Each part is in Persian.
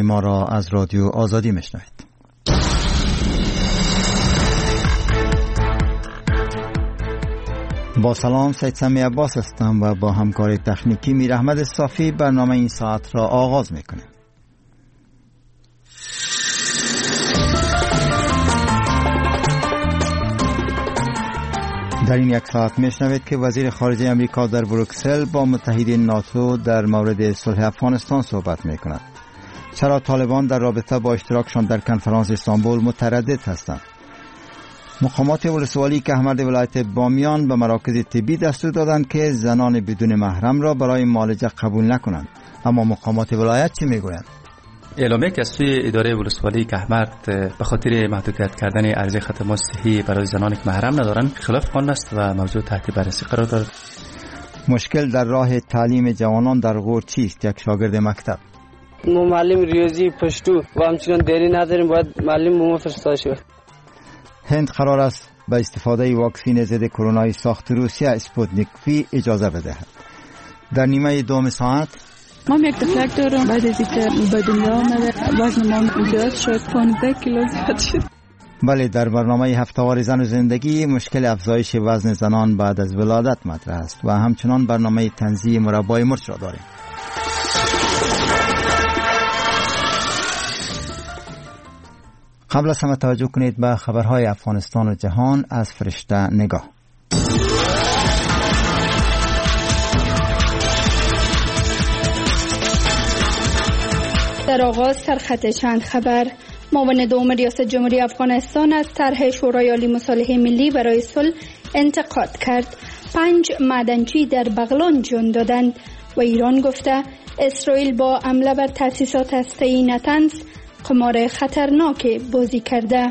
ما را از رادیو آزادی میشنوید. با سلام، سید سمی عباس هستم و با همکار تکنیکی میر احمد صافی برنامه این ساعت را آغاز میکنیم. در این یک ساعت میشنوید که وزیر خارجه امریکا در بروکسل با متحدین ناتو در مورد صلح افغانستان صحبت میکند. چرا طالبان در رابطه با اشتراکشان در کنفرانس استانبول متردد هستند؟ مقامات ولسوالی کهمرد ولایت بامیان به مراکز طبی دستور دادند که زنان بدون محرم را برای معالجه قبول نکنند. اما مقامات ولایت چه میگویند؟ اعلامیه که از سوی اداره ولسوالی کهمرد به خاطر محدودیت کردن عرضه خدمات صحی برای زنانی که محرم ندارند خلاف قانون است و موضوع تحت بررسی قرار دارد. مشکل در راه تعلیم جوانان در غور چیست؟ یک شاگرد مکتب: ما معلم ریاضی پشتو و همچنان دیری نداریم، باید معلم ما فرستاده شود. هند قرار است به استفاده واکسن ضد کرونا ساخت روسیه اسپوتنیک وی اجازه بدهد. در نیمه دوم ساعت ما یک تفلک دارم، بعد از اینکه به دنیا آمده وزن ما زیاد شد، 15 کیلو زیاد شد. بله، در برنامه هفته‌وار زن و زندگی مشکل افزایش وزن زنان بعد از ولادت مطرح است و همچنان برنامه تنزیه مربای مرچ را داریم. قبل از همه توجه کنید به خبرهای افغانستان و جهان از فرشته نگاه. در آغاز سرخط چند خبر. معاون دوم ریاست جمهوری افغانستان از طرح شورای عالی مصالحه ملی برای صلح انتقاد کرد. 5 معدنچی در بغلان جان دادند و ایران گفته اسرائیل با حمله بر تأسیسات هسته‌ای نتنز قمار خطرناک بازی کرده.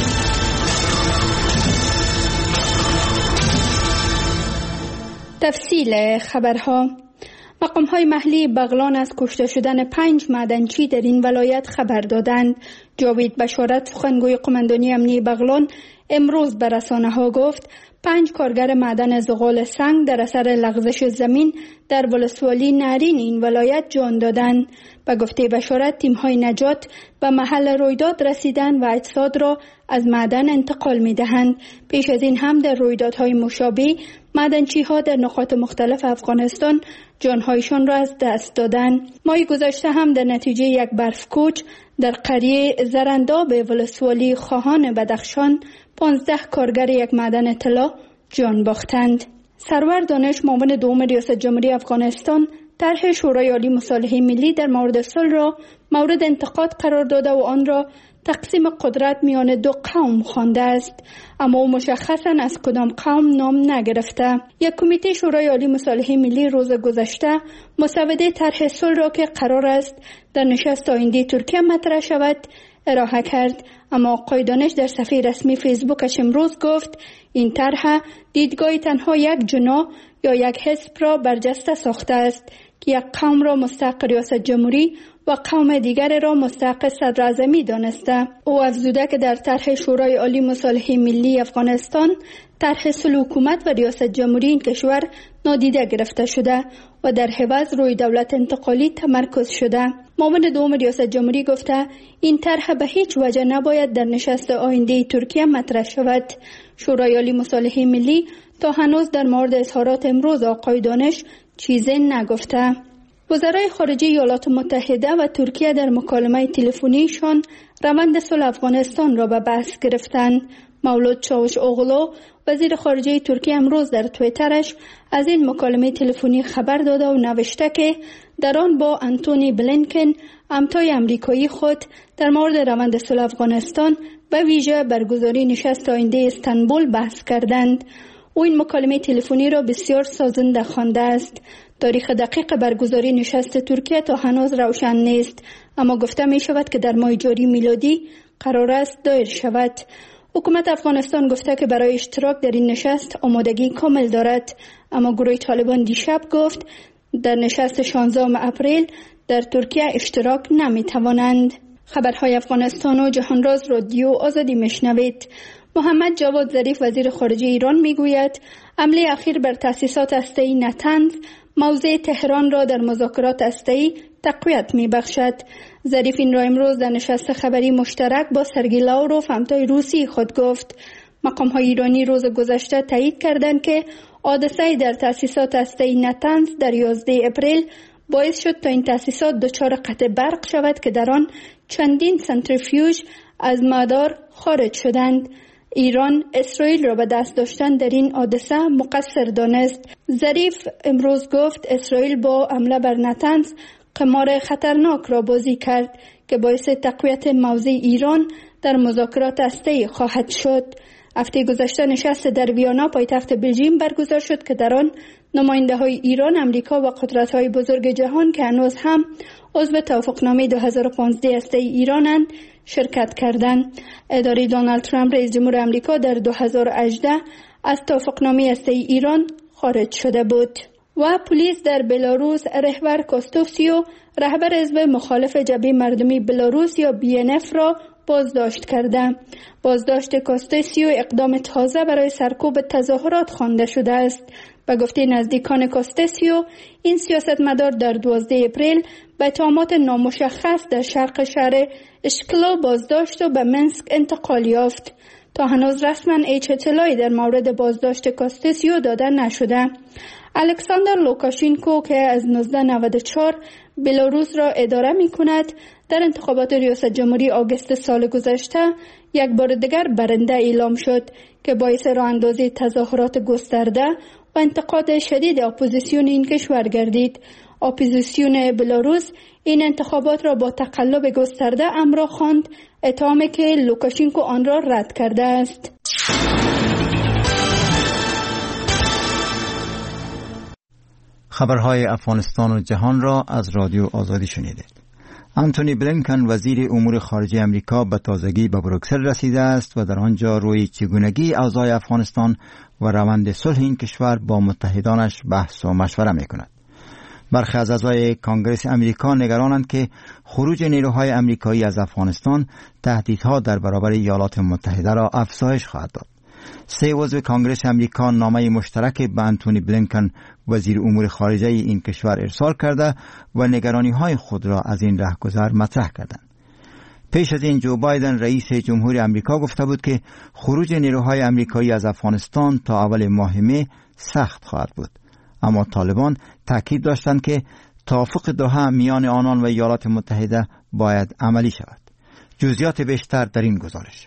تفصیل خبرها. مقام‌های محلی بغلان از کشته شدن 5 معدنچی در این ولایت خبر دادند. جاوید بشارت، سخنگوی قماندانی امنیتی بغلان، امروز به رسانه‌ها گفت 5 کارگر معدن زغال سنگ در اثر لغزش زمین در ولسوالی نارین این ولایت جان دادند. به گفته بشارت، تیم‌های نجات به محل رویداد رسیدند و اجساد را از معدن انتقال می‌دهند. پیش از این هم در رویدادهای مشابه معدنچی‌ها در نقاط مختلف افغانستان جان‌هایشان را از دست دادند. ماه گذشته هم در نتیجه یک برفکوچ در قریه زرنداب ولسوالی خواهان بدخشان 15 کارگر یک معدن طلا جان باختند. سرور دانش، معاون دوم ریاست جمهوری افغانستان، طرح شورای عالی مصالحه ملی در مورد صلح را مورد انتقاد قرار داده و آن را تقسیم قدرت میان 2 قوم خوانده است، اما او مشخصاً از کدام قوم نام نگرفته. یک کمیته شورای عالی مصالحه ملی روز گذشته مسوده طرح صلح را که قرار است در نشست آینده ترکیه مطرح شود ارائه کرد، اما آقای دانش در صفحه رسمی فیسبوکش امروز گفت این طرح دیدگاه تنها یک جناح یا یک حزب را برجسته ساخته است که یک قوم را مستحق ریاست جمهوری و قوم دیگر را مستحق صدر اعظمی دانسته. او افزوده که در طرح شورای عالی مصالحه ملی افغانستان طرح صلح حکومت و ریاست جمهوری این کشور نادیده گرفته شده و در عوض روی دولت انتقالی تمرکز شده. معاون دوم ریاست جمهوری گفته این طرح به هیچ وجه نباید در نشست آینده ترکیه مطرح شود. شورای عالی مصالحه ملی تا هنوز در مورد اظهارات امروز آقای دانش چیزی نگفته. وزرای خارجه ایالات متحده و ترکیه در مکالمه تلفنیشان روند صلح افغانستان را به بحث گرفتند. مولود چاوش اوغلو، وزیر خارجه ترکیه، امروز در توییترش از این مکالمه تلفنی خبر داده و نوشته که در آن با آنتونی بلینکن همتای آمریکایی خود در مورد روند صلح افغانستان و ویژه برگزاری نشست آینده استانبول بحث کردند. او این مکالمه تلفنی را بسیار سازنده خوانده است. تاریخ دقیق برگزاری نشست ترکیه تا هنوز روشن نیست، اما گفته می شود که در ماه جاری میلادی قرار است دایر شود. حکومت افغانستان گفته که برای اشتراک در این نشست آمادگی کامل دارد، اما گروه طالبان دیشب گفت در نشست 16 اپریل در ترکیه اشتراک نمی توانند. خبرهای افغانستان و جهانراز رادیو آزادی میشنوید. محمد جواد ظریف وزیر خارجه ایران میگوید حمله اخیر بر تأسیسات هسته‌ای نتنز موضع تهران را در مذاکرات هسته‌ای تقویت می‌بخشد. ظریف این را امروز در نشست خبری مشترک با سرگئی لاوروف همتای روسی خود گفت. مقام‌های ایرانی روز گذشته تایید کردند که حادثه در تأسیسات هسته‌ای نتنز در 11 اپریل باعث شد تا این تأسیسات دچار قطع برق شود که در آن چندین سنتریفیوژ از مدار خارج شدند. ایران اسرائیل را به دست داشتن در این حادثه مقصر دانست. ظریف امروز گفت اسرائیل با حمله بر نتنز قمار خطرناک را بازی کرد که باعث تقویت موضع ایران در مذاکرات هسته‌ای خواهد شد. هفته گذشته نشست در ویانا پایتخت بلژیم برگزار شد که در آن نماینده‌های ایران، امریکا و قدرت‌های بزرگ جهان که هنوز هم عضو توافقنامه 2015 هسته‌ای ایرانند شرکت کردند. اداره دونالد ترامپ رئیس جمهور امریکا در 2018 از توافقنامه هسته‌ای ایران خارج شده بود. و پلیس در بلاروس رهبر کوستوفسیو، رهبر حزب مخالف جبهه مردمی بلاروس یا BNF را بازداشت کرده. بازداشت کوستوفسیو اقدام تازه برای سرکوب تظاهرات خوانده شده است. به گفته نزدیکان کوستوفسیو، این سیاستمدار در 12 اپریل به اتهامات نامشخص در شرق شهر اشکلو بازداشت و به منسک انتقال یافت. تا هنوز رسما هیچ اطلاعی در مورد بازداشت کوستوفسیو داده نشده. الکساندر لوکاشینکو که از 1994 بلاروس را اداره می کند، در انتخابات ریاست جمهوری آگوست سال گذشته یک بار دیگر برنده اعلام شد که باعث راه اندازی تظاهرات گسترده و انتقاد شدید اپوزیسیون این کشور گردید. اپوزیسیون بلاروس این انتخابات را با تقلب گسترده همراه خواند، اتهامی که لوکاشینکو آن را رد کرده است. خبرهای افغانستان و جهان را از رادیو آزادی شنیدید. آنتونی بلینکن وزیر امور خارجه امریکا به تازگی به بروکسل رسیده است و در آنجا روی چگونگی اوضاع افغانستان و روند صلح این کشور با متحدانش بحث و مشوره می‌کند. برخی از اعضای کانگرس امریکا نگرانند که خروج نیروهای امریکایی از افغانستان تهدیدها در برابر ایالات متحده را افزایش خواهد داد. 3 عضو کانگرس امریکا نامه مشترک به آنتونی بلینکن وزیر امور خارجه این کشور ارسال کرده و نگرانی‌های خود را از این رهگذر مطرح کردند. پیش از این جو بایدن رئیس جمهور امریکا گفته بود که خروج نیروهای امریکایی از افغانستان تا اول ماه می سخت خواهد بود. اما طالبان تاکید داشتند که توافق دوحه میان آنان و ایالات متحده باید عملی شود. جزئیات بیشتر در این گزارش.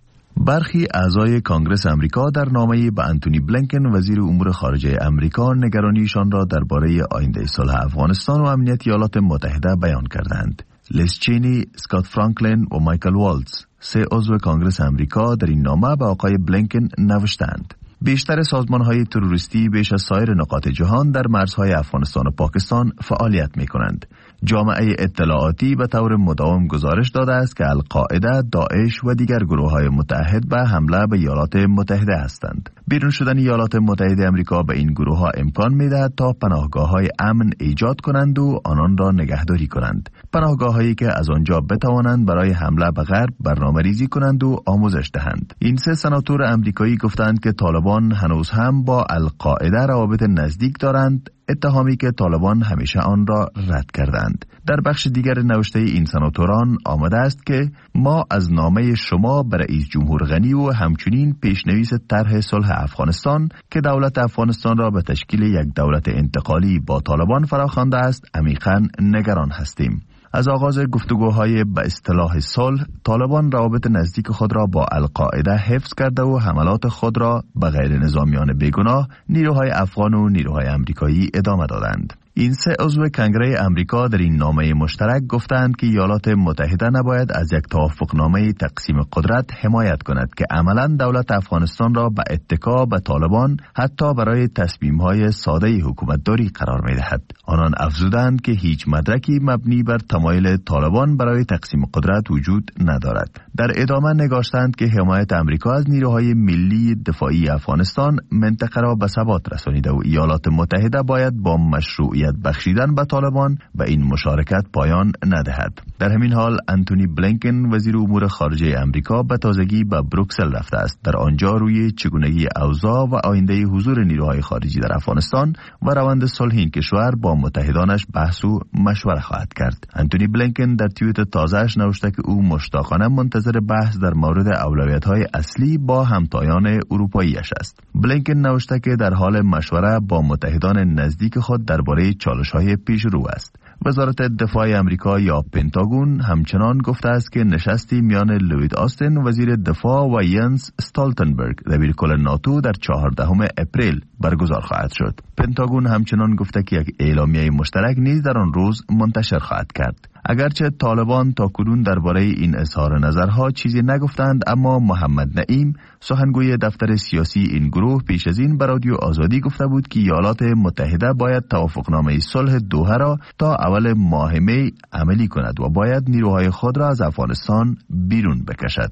برخی اعضای کانگرس امریکا در نامه‌ای به آنتونی بلینکن وزیر امور خارجه امریکا نگرانیشان را درباره آینده صلح افغانستان و امنیت ایالات متحده بیان کردند. لیز چینی، اسکات فرانکلین و مایکل والتز، 3 عضو کانگرس امریکا در این نامه به آقای بلینکن نوشتند. بیشتر سازمان‌های تروریستی بیش از سایر نقاط جهان در مرزهای افغانستان و پاکستان فعالیت می‌کنند. جامعه اطلاعاتی به طور مداوم گزارش داده است که القاعده، داعش و دیگر گروه‌های متحد به حمله به ایالات متحده هستند. بیرون شدن ایالات متحده آمریکا به این گروه‌ها امکان می‌دهد تا پناهگاه‌های امن ایجاد کنند و آنان را نگهداری کنند. پناهگاه‌هایی که از آنجا بتوانند برای حمله به غرب برنامه‌ریزی کنند و آموزش دهند. این 3 سناتور آمریکایی گفتند که طالبان هنوز هم با القاعده روابط نزدیک دارند، اتهامی که طالبان همیشه آن را رد کردند. در بخش دیگر نوشته این سناتوران آمده است که ما از نامه شما به رئیس جمهور غنی و همچنین پیشنویس طرح صلح افغانستان که دولت افغانستان را به تشکیل یک دولت انتقالی با طالبان فراخوانده است عمیقاً نگران هستیم. از آغاز گفتگوهای به اصطلاح صلح، طالبان روابط نزدیک خود را با القاعده حفظ کرده و حملات خود را به غیر نظامیان بیگناه، نیروهای افغان و نیروهای امریکایی ادامه دادند. این 3 عضو کنگره امریکا در این نامه مشترک گفتند که ایالات متحده نباید از یک توافقنامه تقسیم قدرت حمایت کند که عملاً دولت افغانستان را به اتکا به طالبان حتی برای تصمیم‌های ساده حکومتداری قرار می‌دهد. آنان افزودند که هیچ مدرکی مبنی بر تمایل طالبان برای تقسیم قدرت وجود ندارد. در ادامه نگاشتند که حمایت امریکا از نیروهای ملی دفاعی افغانستان منطقه را به ثبات رسانیده و ایالات متحده باید با مشروعیت موقعیت بخشیدن به طالبان به این مشارکت پایان ندهد. در همین حال انتونی بلینکن وزیر امور خارجه امریکا به تازگی به بروکسل رفته است. در آنجا روی چگونگی اوضاع و آینده حضور نیروهای خارجی در افغانستان و روند صلح این کشور با متحدانش بحث و مشوره خواهد کرد. انتونی بلینکن در توییت تازه‌اش نوشته که او مشتاقانه منتظر بحث در مورد اولویت‌های اصلی با همتایان اروپایی‌اش است. بلینکن نوشته که در حال مشوره با متحدان نزدیک خود درباره چالش‌های پیشرو است. وزارت دفاع امریکا یا پنتاگون همچنان گفته است که نشستی میان لوید آستین وزیر دفاع و ینس استالتنبرگ دبیرکل ناتو در 14 اپریل برگزار خواهد شد. پنتاگون همچنان گفته که یک اعلامیه مشترک نیز در آن روز منتشر خواهد کرد. اگرچه طالبان تاکنون درباره این اظهار نظرها چیزی نگفتند، اما محمد نعیم سخنگوی دفتر سیاسی این گروه پیش از این به رادیو آزادی گفته بود که ایالات متحده باید توافقنامه صلح دوحه را تا اول ماه می عملی کند و باید نیروهای خود را از افغانستان بیرون بکشد.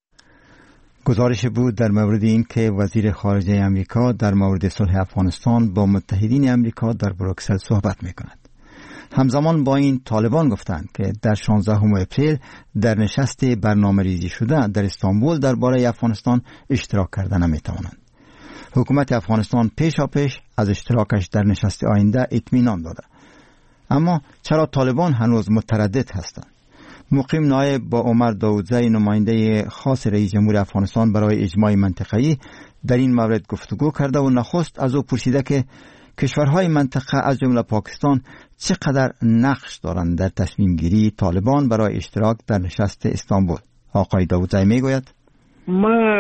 گزارش بود در مورد این که وزیر خارجه امریکا در مورد صلح افغانستان با متحدین امریکا در بروکسل صحبت می‌کند. همزمان با این طالبان گفتند که در 16 اپریل در نشست برنامه‌ریزی شده در استانبول درباره افغانستان اشتراک کرده نمی‌توانند. حکومت افغانستان پیشاپیش از اشتراکش در نشست آینده اطمینان داده. اما چرا طالبان هنوز متردد هستند؟ مقیم نایب با عمر داودزی نماینده خاص رئیس جمهور افغانستان برای اجماع منطقه‌ای در این مورد گفتگو کرده و نخست از او پرسیده که کشورهای منطقه از جمله پاکستان چقدر نقش دارند در تصمیم گیری طالبان برای اشتراک در نشست استانبول. آقای داودزی میگوید ما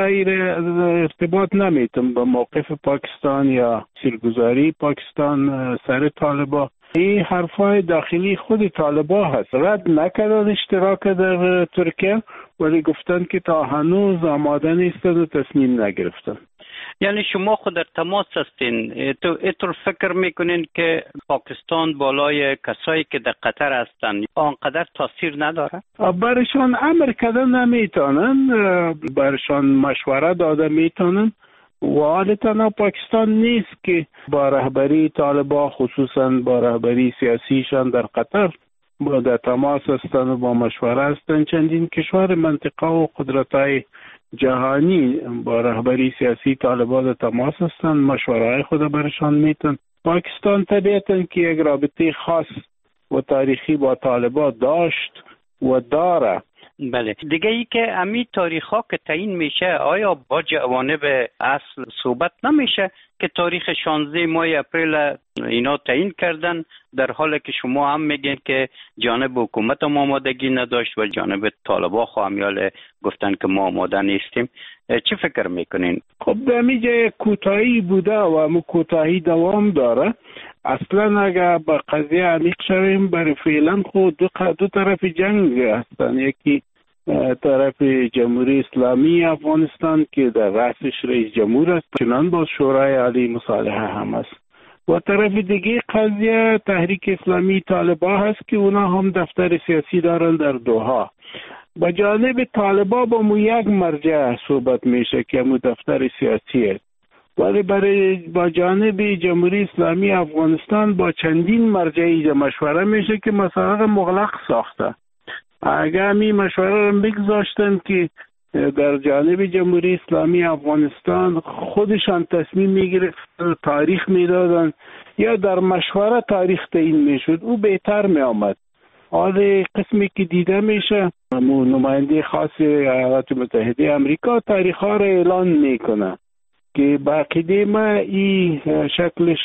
ارتباط نمیتونم با موقف پاکستان یا سرگذاری پاکستان سر طالبان. این حرفای داخلی خود طالبان هست. رد نکردن اشتراک در ترکیه، ولی گفتن که تا هنوز آماده نیستند و تصمیم نگرفتن. یعنی شما خود در تماس هستین، اینطور فکر میکنین که پاکستان بالای کسایی که در قطر هستن آنقدر تاثیر نداره؟ برشان امر کردن نمیتونن، برشان مشوره داده میتونن و حال تنها پاکستان نیست که با رهبری طالبان خصوصا با رهبری سیاسیشان در قطر در تماس هستند و با مشوره هستند. چندین کشور منطقه و قدرت‌های جهانی با رهبری سیاسی طالبان در تماس هستند، مشوره‌های خود برشان میتن. پاکستان طبیعتاً که یک رابطه خاص و تاریخی با طالبان داشت و داره. بله دیگه ای که امی تاریخ ها که تعیین میشه، آیا با جوانب اصل صحبت نمیشه که تاریخ 16 ماه اپریل اینا تعیین کردن، در حالی که شما هم میگین که جانب حکومت هم آمادگی نداشت و جانب طالبان خوامیال گفتن که ما آماده نیستیم. چی فکر میکنین؟ خب در میجه کوتاهی بوده و همون کوتاهی دوام داره. اصلا اگر با قضیه عمیق شویم، برای فعلا خود دو طرف جنگ هستن. یکی طرف جمهوری اسلامی افغانستان که در رأسش رئیس جمهور است، چنان با شورای عالی مصالحه هم است، و طرف دیگه قضیه تحریک اسلامی طالبان هست که اونا هم دفتر سیاسی دارن در دوحه. با جانب طالبان با مو یک مرجع صحبت میشه که مو دفتر سیاسی است، ولی با جانب جمهوری اسلامی افغانستان با چندین مرجعی مشوره میشه که مسائل مغلق ساخته. اگر می مشوره رو بگذاشتن که در جانب جمهوری اسلامی افغانستان خودشان تصمیم میگرفتن، تاریخ میدادن یا در مشوره تاریخ تعیین میشد، او بهتر می آمد. حال قسمی که دیده میشه نماینده خاص ایالات متحده امریکا تاریخ ها را اعلان میکنه که باقیده ما این شکلش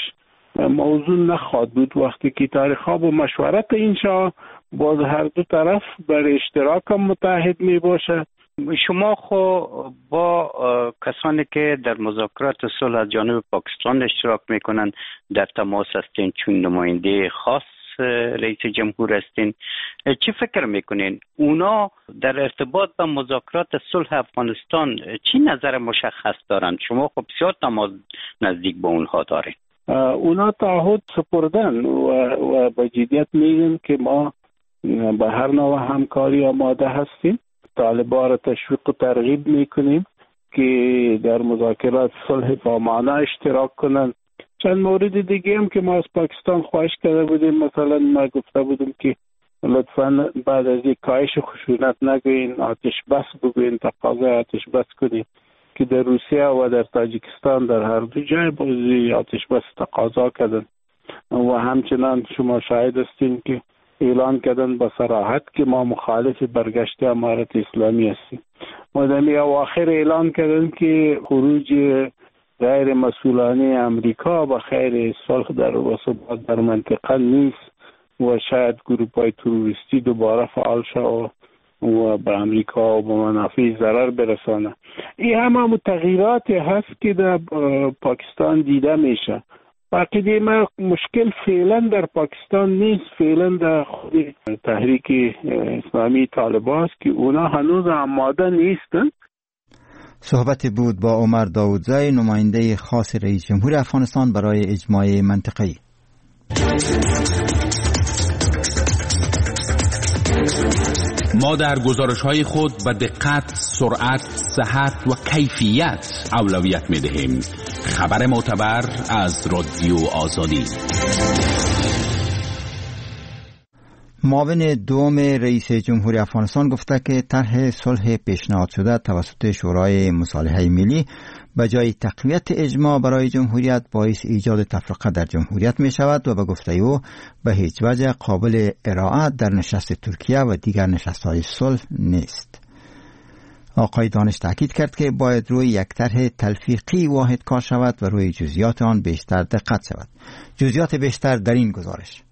موضوع نخواهد بود. وقتی که تاریخ ها با مشورت اینشا باز هر دو طرف بر اشتراک هم متحد می باشه. شما خو با کسانی که در مذاکرات صلح از جانب پاکستان اشتراک میکنن در تماس هستین، چون نماینده خاص رئیس جمهور هستین، چی فکر میکنین؟ اونا در ارتباط با مذاکرات صلح افغانستان چی نظر مشخص دارن؟ شما خب بسیار تماس نزدیک با اونها دارین. اونا تعهد سپردن و با جدیت میگن که ما به هر نوع همکاری آماده هستیم. طالبان را تشویق و ترغیب میکنیم که در مذاکرات صلح با معنا اشتراک کنند. چند مورد دیگه هم که ما از پاکستان خواهش کرده بودیم، مثلا ما گفته بودیم که لطفاً بعد از یک کاهش خشونت نگوین، آتش بس بگوین، تقاضای آتش بس کنین که در روسیه و در تاجیکستان در هر دو جای بازی آتش بس تقاضا کردن و همچنان شما شاهد هستین که اعلان کردن با صراحت که ما مخالف برگشت امارت اسلامی هستیم. مدنی اواخر اعلان کردن که خروج غیر مسئولانه امریکا با خیر صلح در وسط در منطقه نیست و شاید گروه‌های تروریستی دوباره فعال شد و به امریکا و به منافع ضرر برسانه. این همه تغییرات هست که در پاکستان دیده میشه. باقی ما مشکل فعلا در پاکستان نیست، فعلا در خود تحریک اسلامی طالبان است که اونا هنوز آماده نیستن. صحبت بود با عمر داودزی، نماینده خاص رئیس جمهور افغانستان برای اجماع منطقه‌ای. ما در گزارش‌های خود به دقت، سرعت، صحت و کیفیت اولویت می‌دهیم. خبر معتبر از رادیو آزادی. معاون دوم رئیس جمهور افغانستان گفته که طرح صلح پیشنهاد شده توسط شورای مصالحه ملی به جای تقویت اجماع برای جمهوریت باعث ایجاد تفرقه در جمهوریت می شود و به گفته او به هیچ وجه قابل ارائه در نشست ترکیه و دیگر نشست‌های صلح نیست. آقای دانش تاکید کرد که باید روی یک طرح تلفیقی واحد کار شود و روی جزئیات آن بیشتر دقت شود. جزئیات بیشتر در این گزارش.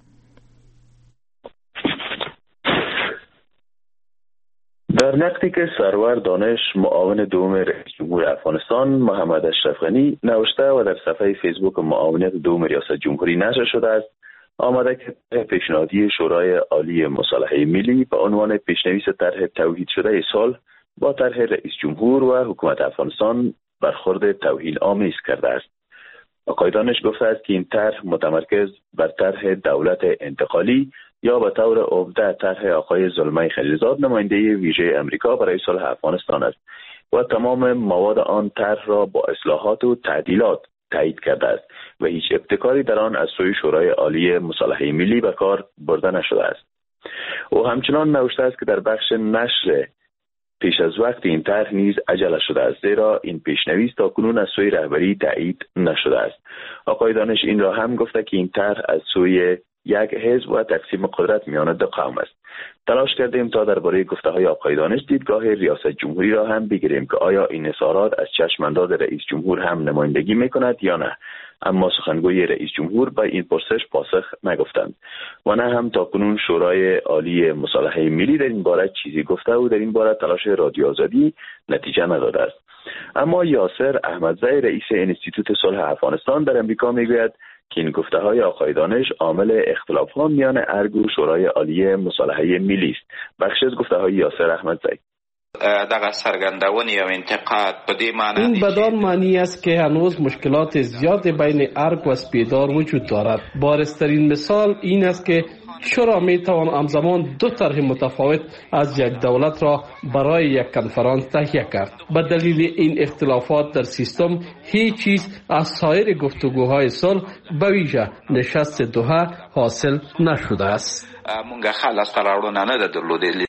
در نقدی که سرور دانش معاون دوم رئیس جمهور افغانستان محمد اشرف غنی نوشته و در صفحه فیسبوک معاونیت دوم ریاست جمهوری نشر شده است، آمده که پیشنهادی شورای عالی مصالحه ملی به عنوان پیشنویس طرح توحید شده صلح با طرح رئیس جمهور و حکومت افغانستان برخورد توهین آمیز کرده است. آقای دانش گفته است که این طرح متمرکز بر طرح دولت انتقالی یا به طور عمده طرح آقای زلمه خلیلزاد نماینده ویژه امریکا برای صلح افغانستان است و تمام مواد آن طرح را با اصلاحات و تعدیلات تایید کرده است و هیچ ابتکاری در آن از سوی شورای عالی مصالحه ملی به کار برده نشده است. او همچنان نوشته است که در بخش نشر پیش از وقت این طرح نیز عجله شده است، زیرا این پیشنویس تاکنون از سوی رهبری تایید نشده است. آقای دانش این را هم گفته که این طرح از سوی یک حزب و تقسیم قدرت میان دو قوم است. تلاش کردیم تا درباره گفته‌های آقای دانش دیدگاه ریاست جمهوری را هم بگیریم که آیا این اظهارات از چشم انداز رئیس جمهور هم نمایندگی میکند یا نه، اما سخنگوی رئیس جمهور به این پرسش پاسخ نگفتند و نه هم تاکنون شورای عالی مصالحه ملی در این باره چیزی گفته و در این باره تلاش رادیو آزادی نتیجه نداده است. اما یاسر احمدزی رئیس انستیتوت صلح افغانستان در امریکا میگوید که این گفته‌های آقای دانش عامل اختلاف‌ها میان ارگ و شورای عالی مصالحه ملی است. بخشی از گفته‌های یاسر احمدزی دغه سرګندونې او انتقاد په دې معنی این بدان معنی است که هنوز مشکلات زیاد بین ارگ و سپیدار وجود دارد. بارزترین مثال این است که چرا میتوان همزمان دو طرح متفاوت از یک دولت را برای یک کنفرانس تهیه کرد. به دلیل این اختلافات در سیستم هیچ چیز از سایر گفتگوهای صلح به ویژه نشست دوحه حاصل نشده است. مونږه خلاص قرارداد نه درلودلی.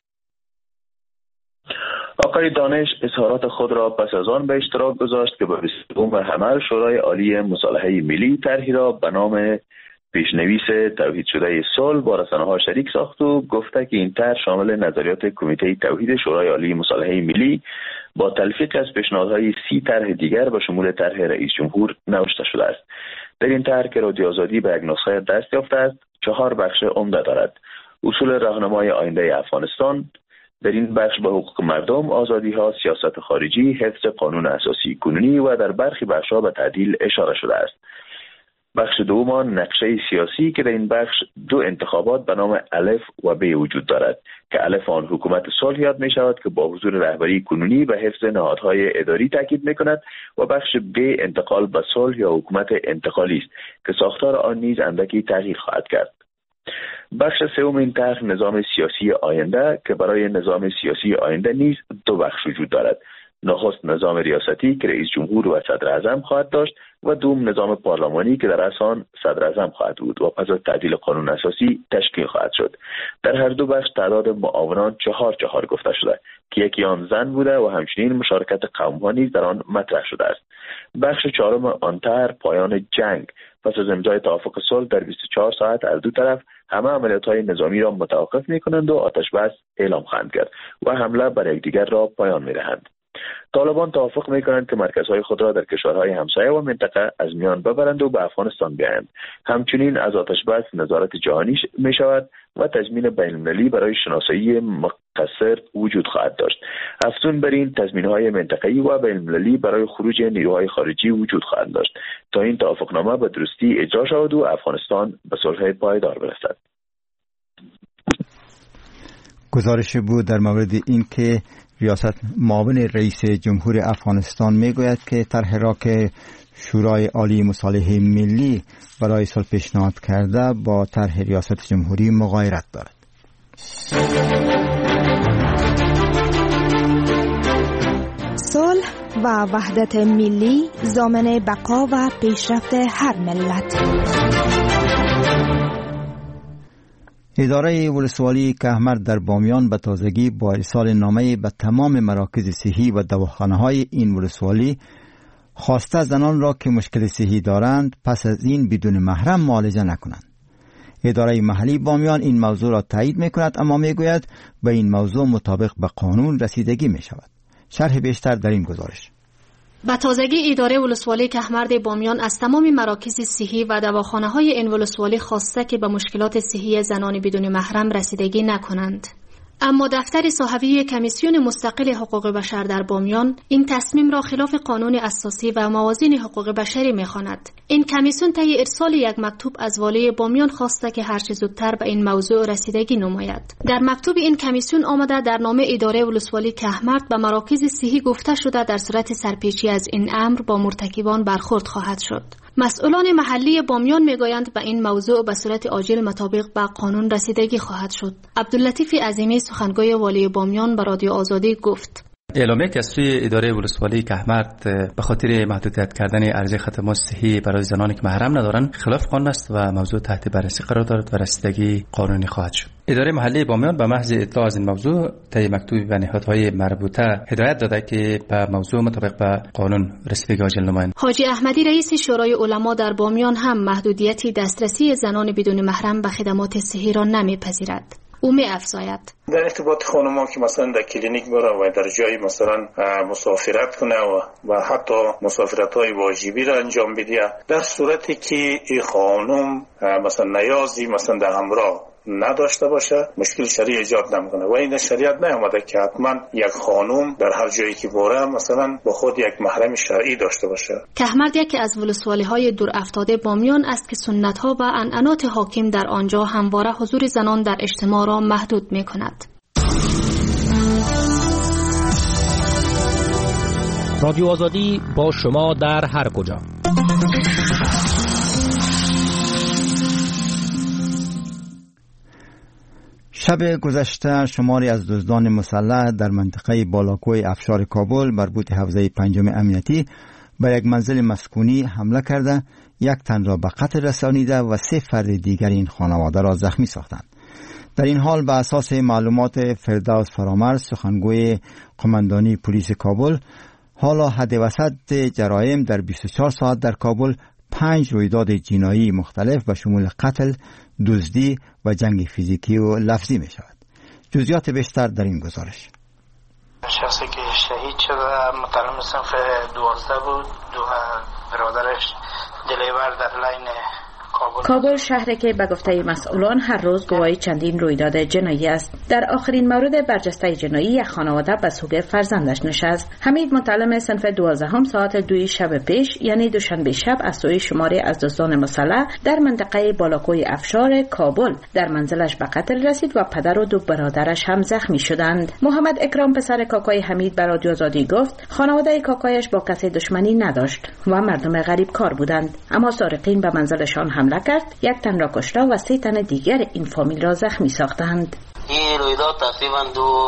آقای دانش اظهارات خود را پس از آن به اشتراک گذاشت که به 22 حمل شورای عالی مصالحه ملی طرحی را به نام پیشنویس توحید شده صلح با رسانه‌ها شریک ساخت و گفته که این طرح شامل نظریات کمیته توحید شورای عالی مصالحه ملی با تلفیق از پیشنهادهای 30 طرح دیگر به شمول طرح رئیس جمهور نوشته شده است. در این طرح که رادیو آزادی به یک نسخه دست یافته است 4 بخش عمده دارد: اصول راهنمای آینده افغانستان، در این بخش به حقوق مردم، آزادی‌ها، سیاست خارجی، حفظ قانون اساسی کنونی و در برخی بخش‌ها به تعدیل اشاره شده است. بخش دوم نقشه سیاسی که در این بخش 2 انتخابات به نام الف و ب وجود دارد که الف آن حکومت صلح یاد می شود که با حضور رهبری کنونی به حفظ نهادهای اداری تاکید می کند و بخش ب انتقال به صلح یا حکومت انتقالی است که ساختار آن نیز اندکی تغییر خواهد کرد. بخش سوم این طرح نظام سیاسی آینده که برای نظام سیاسی آینده نیز 2 بخش وجود دارد: نخست نظام ریاستی که رئیس جمهور و صدر اعظم خواهد داشت و دوم نظام پارلمانی که در اصل صدر اعظم خواهد بود و پس از تعدیل قانون اساسی تشکیل خواهد شد. در هر دو بخش تعداد معاونان 4 گفته شده که یکی آن زن بوده و همچنین مشارکت قوم‌ها نیز در آن مطرح شده است. بخش چهارم آن طرح پایان جنگ پس از امضای توافق صلح در 24 ساعت از دو طرف همه عملیات‌های نظامی را متوقف می‌کنند و آتش بس اعلام خواهند کرد و حمله بر یکدیگر را پایان می‌دهند. طالبان توافق می‌کنند که مرکزهای خود را در کشورهای همسایه و منطقه از میان ببرند و به افغانستان بیایند. همچنین از آتش بس نظارت جهانی می‌شود و تضمین بین‌المللی برای شناسایی مقصر وجود خواهد داشت. افزون بر این تضمین‌های منطقه‌ای و بین‌المللی برای خروج نیروهای خارجی وجود خواهد داشت تا این توافقنامه به درستی اجرا شود و افغانستان به صلح پایدار برسد. گزارش بود در مورد اینکه ریاست معاون رئیس جمهور افغانستان میگوید که طرح را که شورای عالی مصالحه ملی برای صلح پیشنهاد کرده با طرح ریاست جمهوری مغایرت دارد. صلح و وحدت ملی ضامن بقا و پیشرفت هر ملت. اداره ولسوالی کهمرد در بامیان به تازگی با ارسال نامه به تمام مراکز صحی و دواخانه‌های این ولسوالی خواسته زنان را که مشکل صحی دارند پس از این بدون محرم معالجه نکنند. اداره محلی بامیان این موضوع را تایید می‌کند اما می‌گوید به این موضوع مطابق به قانون رسیدگی می‌شود. شرح بیشتر در این گزارش. به تازگی اداره ولسوالی کهمرد بامیان از تمام مراکز صحی و دواخانه‌های این ولسوالی خواسته که به مشکلات صحی زنان بدون محرم رسیدگی نکنند. اما دفتر صحوی کمیسیون مستقل حقوق بشر در بامیان این تصمیم را خلاف قانون اساسی و موازین حقوق بشری می‌خواند. این کمیسیون طی ارسال یک مکتوب از والی بامیان خواسته که هر چه زودتر به این موضوع رسیدگی نماید. در مکتوب این کمیسیون آمده در نام اداره ولسوالی کهمرد به مراکز صحی گفته شده در صورت سرپیچی از این امر با مرتکبان برخورد خواهد شد. مسئولان محلی بامیان میگویند به این موضوع به صورت عاجل مطابق به قانون رسیدگی خواهد شد. عبداللطیف عظیمی سخنگوی والی بامیان به رادیو آزادی گفت: اعلامیه که از سوی اداره ولسوالی کهمرد به خاطر محدودیت کردن عرضه خدمات صحی برای زنانی که محرم ندارند خلاف قانون است و موضوع تحت بررسی قرار دارد و رسیدگی قانونی خواهد شد. اداره محلی بامیان به محض اطلاع از این موضوع طی مکتوبی به نهادهای مربوطه هدایت داده که به موضوع مطابق به قانون رسیدگی عاجل نمایند. حاجی احمدی رئیس شورای علما در بامیان هم محدودیت دسترسی زنان بدون محرم به خدمات صحی را نمیپذیرد. او می افزاید: در ارتباط خانم‌ها که مثلا در کلینیک بره و در جای مثلا مسافرت کنه و حتی مسافرت‌های واجبی را انجام بده، در صورتی که این خانم مثلا نیازی مثلا در همراه نداشته باشه مشکل شرعی ایجاد نمیکنه و این شریعت نیامده که حتما یک خانم در هر جایی که بره مثلا با خود یک محرم شرعی داشته باشه. کهمرد یکی از ولسوالی‌های دور افتاده بامیان است که سنت‌ها و عنعنات حاکم در آنجا همواره حضور زنان در اجتماع را محدود می‌کند. رادیو آزادی با شما در هر کجا. شب گذشته شماری از دزدان مسلح در منطقه بالاکوی افشار کابل مربوط حوزه پنجم امنیتی به یک منزل مسکونی حمله کرده، یک تن را به قتل رسانیده و 3 فرد دیگر این خانواده را زخمی ساختند. در این حال به اساس معلومات فردوس فرامرز سخنگوی قماندانی پلیس کابل، حالا حد وسط جرایم در 24 ساعت در کابل 5 رویداد جنایی مختلف به شمول قتل، دزدی و جنگ فیزیکی و لفظی می شود. جزئیات بیشتر در این گزارش. شخصی که شهید شده متعلم صنف 12 بود، 2 برادرش دلیور در لاین کابل شهری که به گفته مسئولان هر روز گواهی چندین رویداد جنایی است. در آخرین مورد برجسته جنایی یک خانواده به سوگ فرزندش نشست. حمید متعلم صنف 12 ساعت 2 شب پیش یعنی دوشنبه شب از سوی شماری از دزدان مسلح در منطقه بالاکوی افشار کابل در منزلش به قتل رسید و پدر و 2 برادرش هم زخمی شدند. محمد اکرام پسر کاکای حمید به رادیو آزادی گفت خانواده کاکایش با کسی دشمنی نداشت و مردم غریب کار بودند، اما سارقین به منزلشان هم حمله کرد، یک تن را کشته و 3 تن دیگر این فامیل را زخمی ساختند. این رویداد تقریبا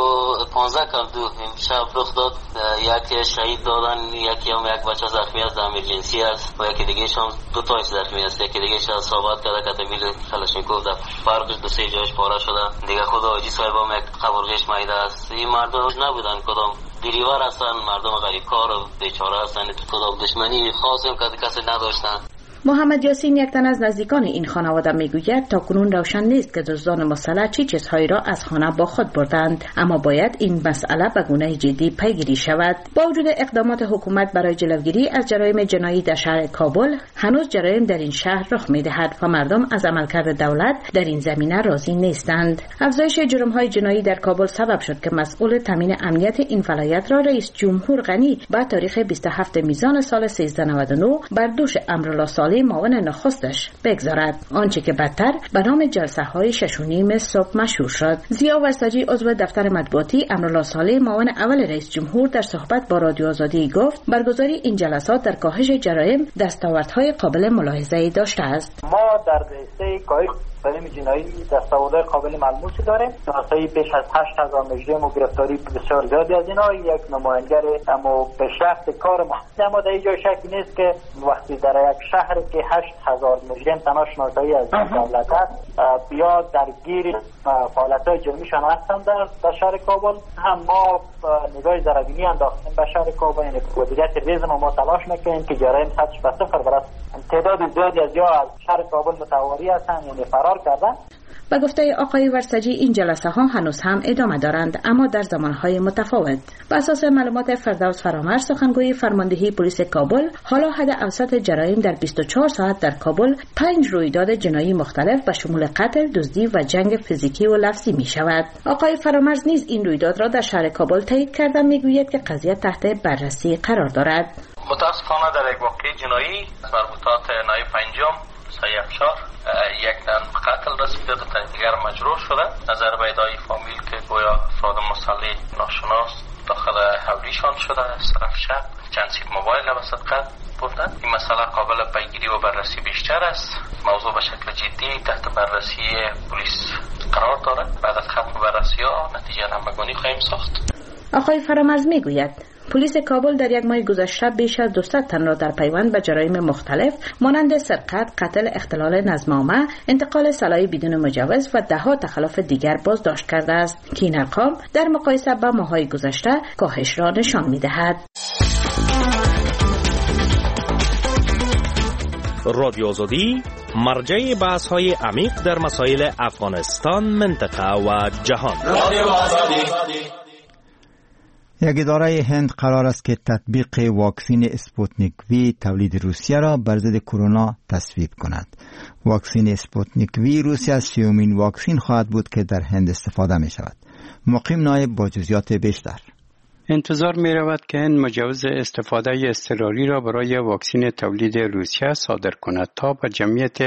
15 امشب رخ داد. یک شهید دادن، یکی هم یک بچه زخمی است، امرجنسی است و یکی دیگه هم 2 تاش زخمی است. یکی دیگه شاید صحبت کرده که تمیل کلاشینکوف در فرقش 2-3 جایش پاره شده. دیگه خود آجی صاحب هم یک قبرغش مایده است. این مردم نبودن کدام دیریور هستن، مردم غریب کار و بیچاره هستن، کدام دشمنی خاصی که کسی نداشتن. محمد یاسین یک تن از نزدیکان این خانواده میگوید تا کنون روشن نیست که دزدان مسلح چه چیزهایی را از خانه با خود بردند، اما باید این مسئله به گونه جدی پیگیری شود. با وجود اقدامات حکومت برای جلوگیری از جرایم جنایی در شهر کابل، هنوز جرایم در این شهر رخ میدهد و مردم از عملکرد دولت در این زمینه راضی نیستند. افزایش جرم‌های جنایی در کابل سبب شد که مسئول تامین امنیت این ولایت را رئیس جمهور غنی با تاریخ 27 میزان سال 1399 بر دوش امرالله معاون نخستش بگذارد، آنچه که بدتر به نام جلسه های 6:30 صبح مشهور شد. ضیا ورساجی عضو دفتر مطبوعاتی امرالله صالح معاون اول رئیس جمهور در صحبت با رادیو آزادی گفت برگزاری این جلسات در کاهش جرایم دستاوردهای قابل ملاحظه‌ای داشته است. ما در رئیسه کاهش جرایم جنایی دستاوردهای قابل ملموسی داریم. شناسایی بیش از 8000 مجرم و گرفتاری بسیار زیادی از اینا. یک نماینگر اما پیشرفت کار محسن، اما در اینجا شکی نیست که وقتی در یک شهر که 8000 مجرم تنها شناسایی از دولت است بیاد درگیر فعالیت‌های جرمیشان هستند در شهر کابل، هم ما نگاه ذره‌بینی انداختیم به شهر کابل، یعنی مدیریت ریزم ما تلاش میکنیم که جرایم سطحش به صفر برسد. تعداد زیادی از شهر کابل متواری هستند، یعنی فرار کردن. به گفته آقای ورسجی این جلسه ها هنوز هم ادامه دارند، اما در زمانهای متفاوت. بر اساس معلومات فردوس فرامرز سخنگوی فرماندهی پلیس کابل، حالا حد اوسط جرایم در 24 ساعت در کابل 5 رویداد جنایی مختلف به شمول قتل، دزدی و جنگ فیزیکی و لفظی می شود. آقای فرامرز نیز این رویداد را در شهر کابل تایید کرده، میگوید که قضیه تحت بررسی قرار دارد. متاسفانه در یک واقعه جنایی مربوطات نایب پنجم سایه افشار یک تن قتل رسیده، 2 تن دیگر مجروح شده. نظر به ادعای فامیل که گویا افراد مسلح ناشناس داخل حولیشان شده، صرف شب چند سیت موبایل به صدقه بردن. این مسئله قابل پیگیری و بررسی بیشتر است. موضوع به شکل جدی تحت بررسی پلیس قرار دارد. بعد از ختم بررسی ها نتیجه همگانی خواهیم ساخت. آقای فرامرز میگوید پلیس کابل در یک ماه گذشته بیش از 200 تن را در پیوند به جرایم مختلف مانند سرقت، قتل، اختلال نظم عامه، انتقال سلاح بدون مجوز و 10 تخلف دیگر بازداشت کرده است که این ارقام در مقایسه با ماه‌های گذشته کاهش را نشان می‌دهد. رادیو آزادی مرجع بحث‌های عمیق در مسائل افغانستان، منطقه و جهان. رادیو آزادی. یک اداره هند قرار است که تطبیق واکسن اسپوتنیک وی تولید روسیه را بر ضد کرونا تصویب کند. واکسن اسپوتنیک وی روسیه از 3مین واکسن خواهد بود که در هند استفاده می شود. مقیم نایب با جزئیات بیشتر. انتظار می رود که هند مجوز استفاده اضطراری را برای واکسن تولید روسیه صادر کند تا به جمعیت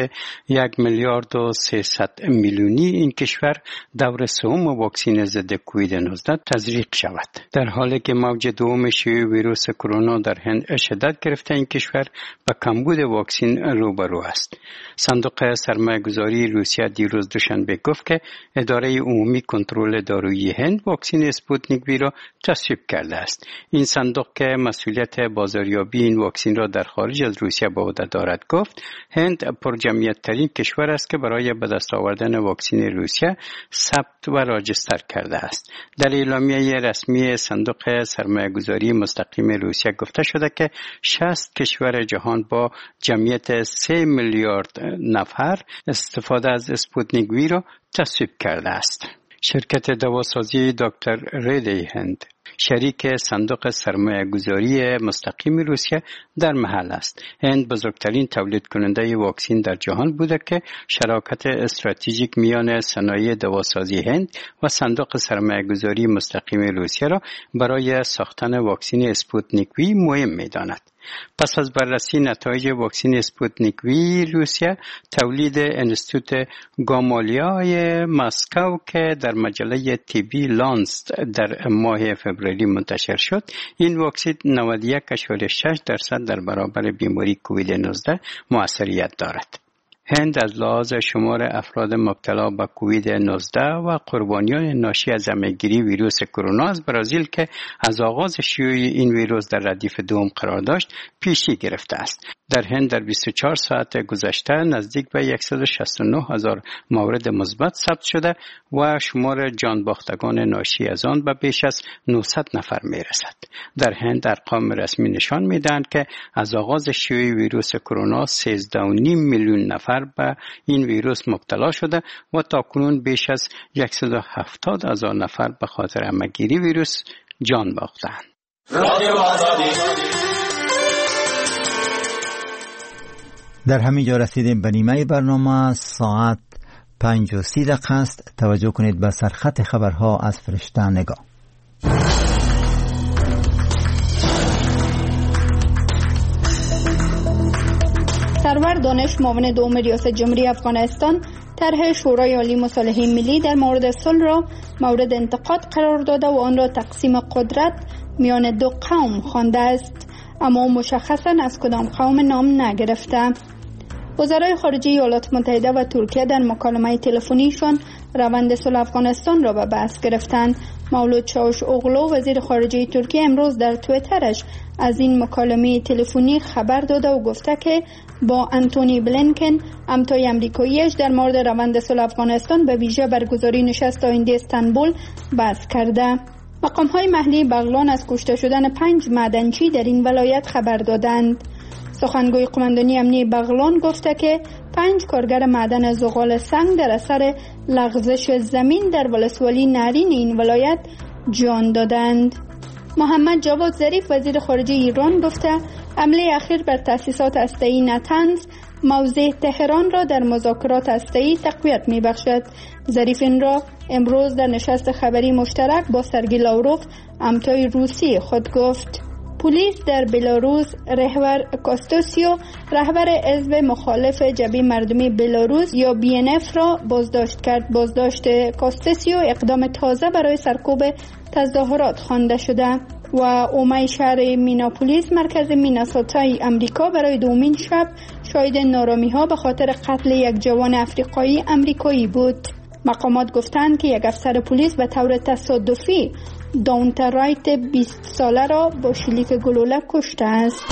1,300,000,000 این کشور دور سوم واکسن ضد کووید 19 تزریق شود. در حالی که موج دوم شیوع ویروس کرونا در هند شدت گرفته، این کشور با کمبود واکسن روبرو است. صندوق سرمایه‌گذاری روسیه دیروز دوشنبه گفت که اداره عمومی کنترل دارویی هند واکسن اسپوتنیک وی را تصویب کرده است. این صندوق که مسئولیت بازاریابی این واکسن را در خارج از روسیه به عهده دارد گفت هند پرجمعیت ترین کشور است که برای به دست آوردن واکسن روسیه ثبت و راجستر کرده است. در اعلامیه رسمی صندوق سرمایه‌گذاری مستقیم روسیه گفته شده که 60 کشور جهان با جمعیت 3 میلیارد نفر استفاده از اسپوتنیک وی را تصویب کرده است. شرکت دواسازی دکتر ریدی هند شریک صندوق سرمایه‌گذاری مستقیم روسیه در محل است. هند بزرگترین تولید کننده واکسن در جهان بوده که شراکت استراتژیک میان صنایع دواسازی هند و صندوق سرمایه‌گذاری مستقیم روسیه را برای ساختن واکسن اسپوتنیک وی مهم می‌داند. پس از بررسی نتایج واکسن اسپوتنیک وی روسیه، تولید انستیتوت گامالیای مسکو که در مجله تیبی لانست در ماه فوریه منتشر شد، این واکسن 91.6% در برابر بیماری کووید 19 موثریت دارد. هند از لحاظ شمار افراد مبتلا به کووید 19 و قربانیان ناشی از همه‌گیری ویروس کرونا از برزیل که از آغاز شیوع این ویروس در ردیف دوم قرار داشت پیشی گرفته است. در هند در 24 ساعت گذشته نزدیک به 169,000 مورد مثبت ثبت شده و شمار جان باختگان ناشی از آن به بیش از 900 نفر میرسد. در هند ارقام رسمی نشان میدهند که از آغاز شیوع ویروس کرونا 13.5 میلیون نفر به این ویروس مبتلا شده و تاکنون بیش از 170,000 نفر به خاطر همه‌گیری ویروس جان باختند. در همین جا رسیدیم به نیمه برنامه. ساعت 5:30 است. توجه کنید به سرخط خبرها از فرشته نگاه. سرور دانش معاون دوم ریاست جمهوری افغانستان طرح شورای عالی مصالحه ملی در مورد صلح را مورد انتقاد قرار داده و آن را تقسیم قدرت میان دو قوم خوانده است، اما مشخصاً از کدام قوم نام نگرفته. وزرای خارجه ایالات متحده و ترکیه در مکالمه تلفنیشان روند صلح افغانستان را به بحث گرفتند. مولود چاوش اوغلو وزیر خارجه ترکیه امروز در توییترش از این مکالمه تلفنی خبر داده و گفته که با انتونی بلینکن همتای امریکاییش در مورد روند صلح افغانستان به ویژه برگزاری نشست آینده استانبول بحث کرده. مقام‌های محلی بغلان از کشته شدن 5 معدنچی در این ولایت خبر دادند. سخنگوی قماندانی امنیه بغلان گفته که 5 کارگر معدن زغال سنگ در اثر لغزش زمین در ولسوالی نارین این ولایت جان دادند. محمد جواد ظریف وزیر خارجه ایران گفته حمله اخیر بر تأسیسات هسته‌ای نتنز موضع تهران را در مذاکرات هسته‌ای تقویت می‌بخشد. ظریف این را امروز در نشست خبری مشترک با سرگئی لاوروف همتای روسی خود گفت. پلیس در بلاروس رهبر کاستوسیو رهبر حزب مخالف جبهه مردمی بلاروس یا BNF را بازداشت کرد. بازداشت کاستوسیو اقدام تازه برای سرکوب تظاهرات خوانده شده و اومه شهر میناپولیس مرکز میناسوتای امریکا برای دومین شب شاهد نارامی‌ها به خاطر قتل یک جوان افریقایی امریکایی بود. مقامات گفتند که یک افسر پلیس به طور تصادفی داونت رایت 20 ساله را با شلیک گلوله کشته است.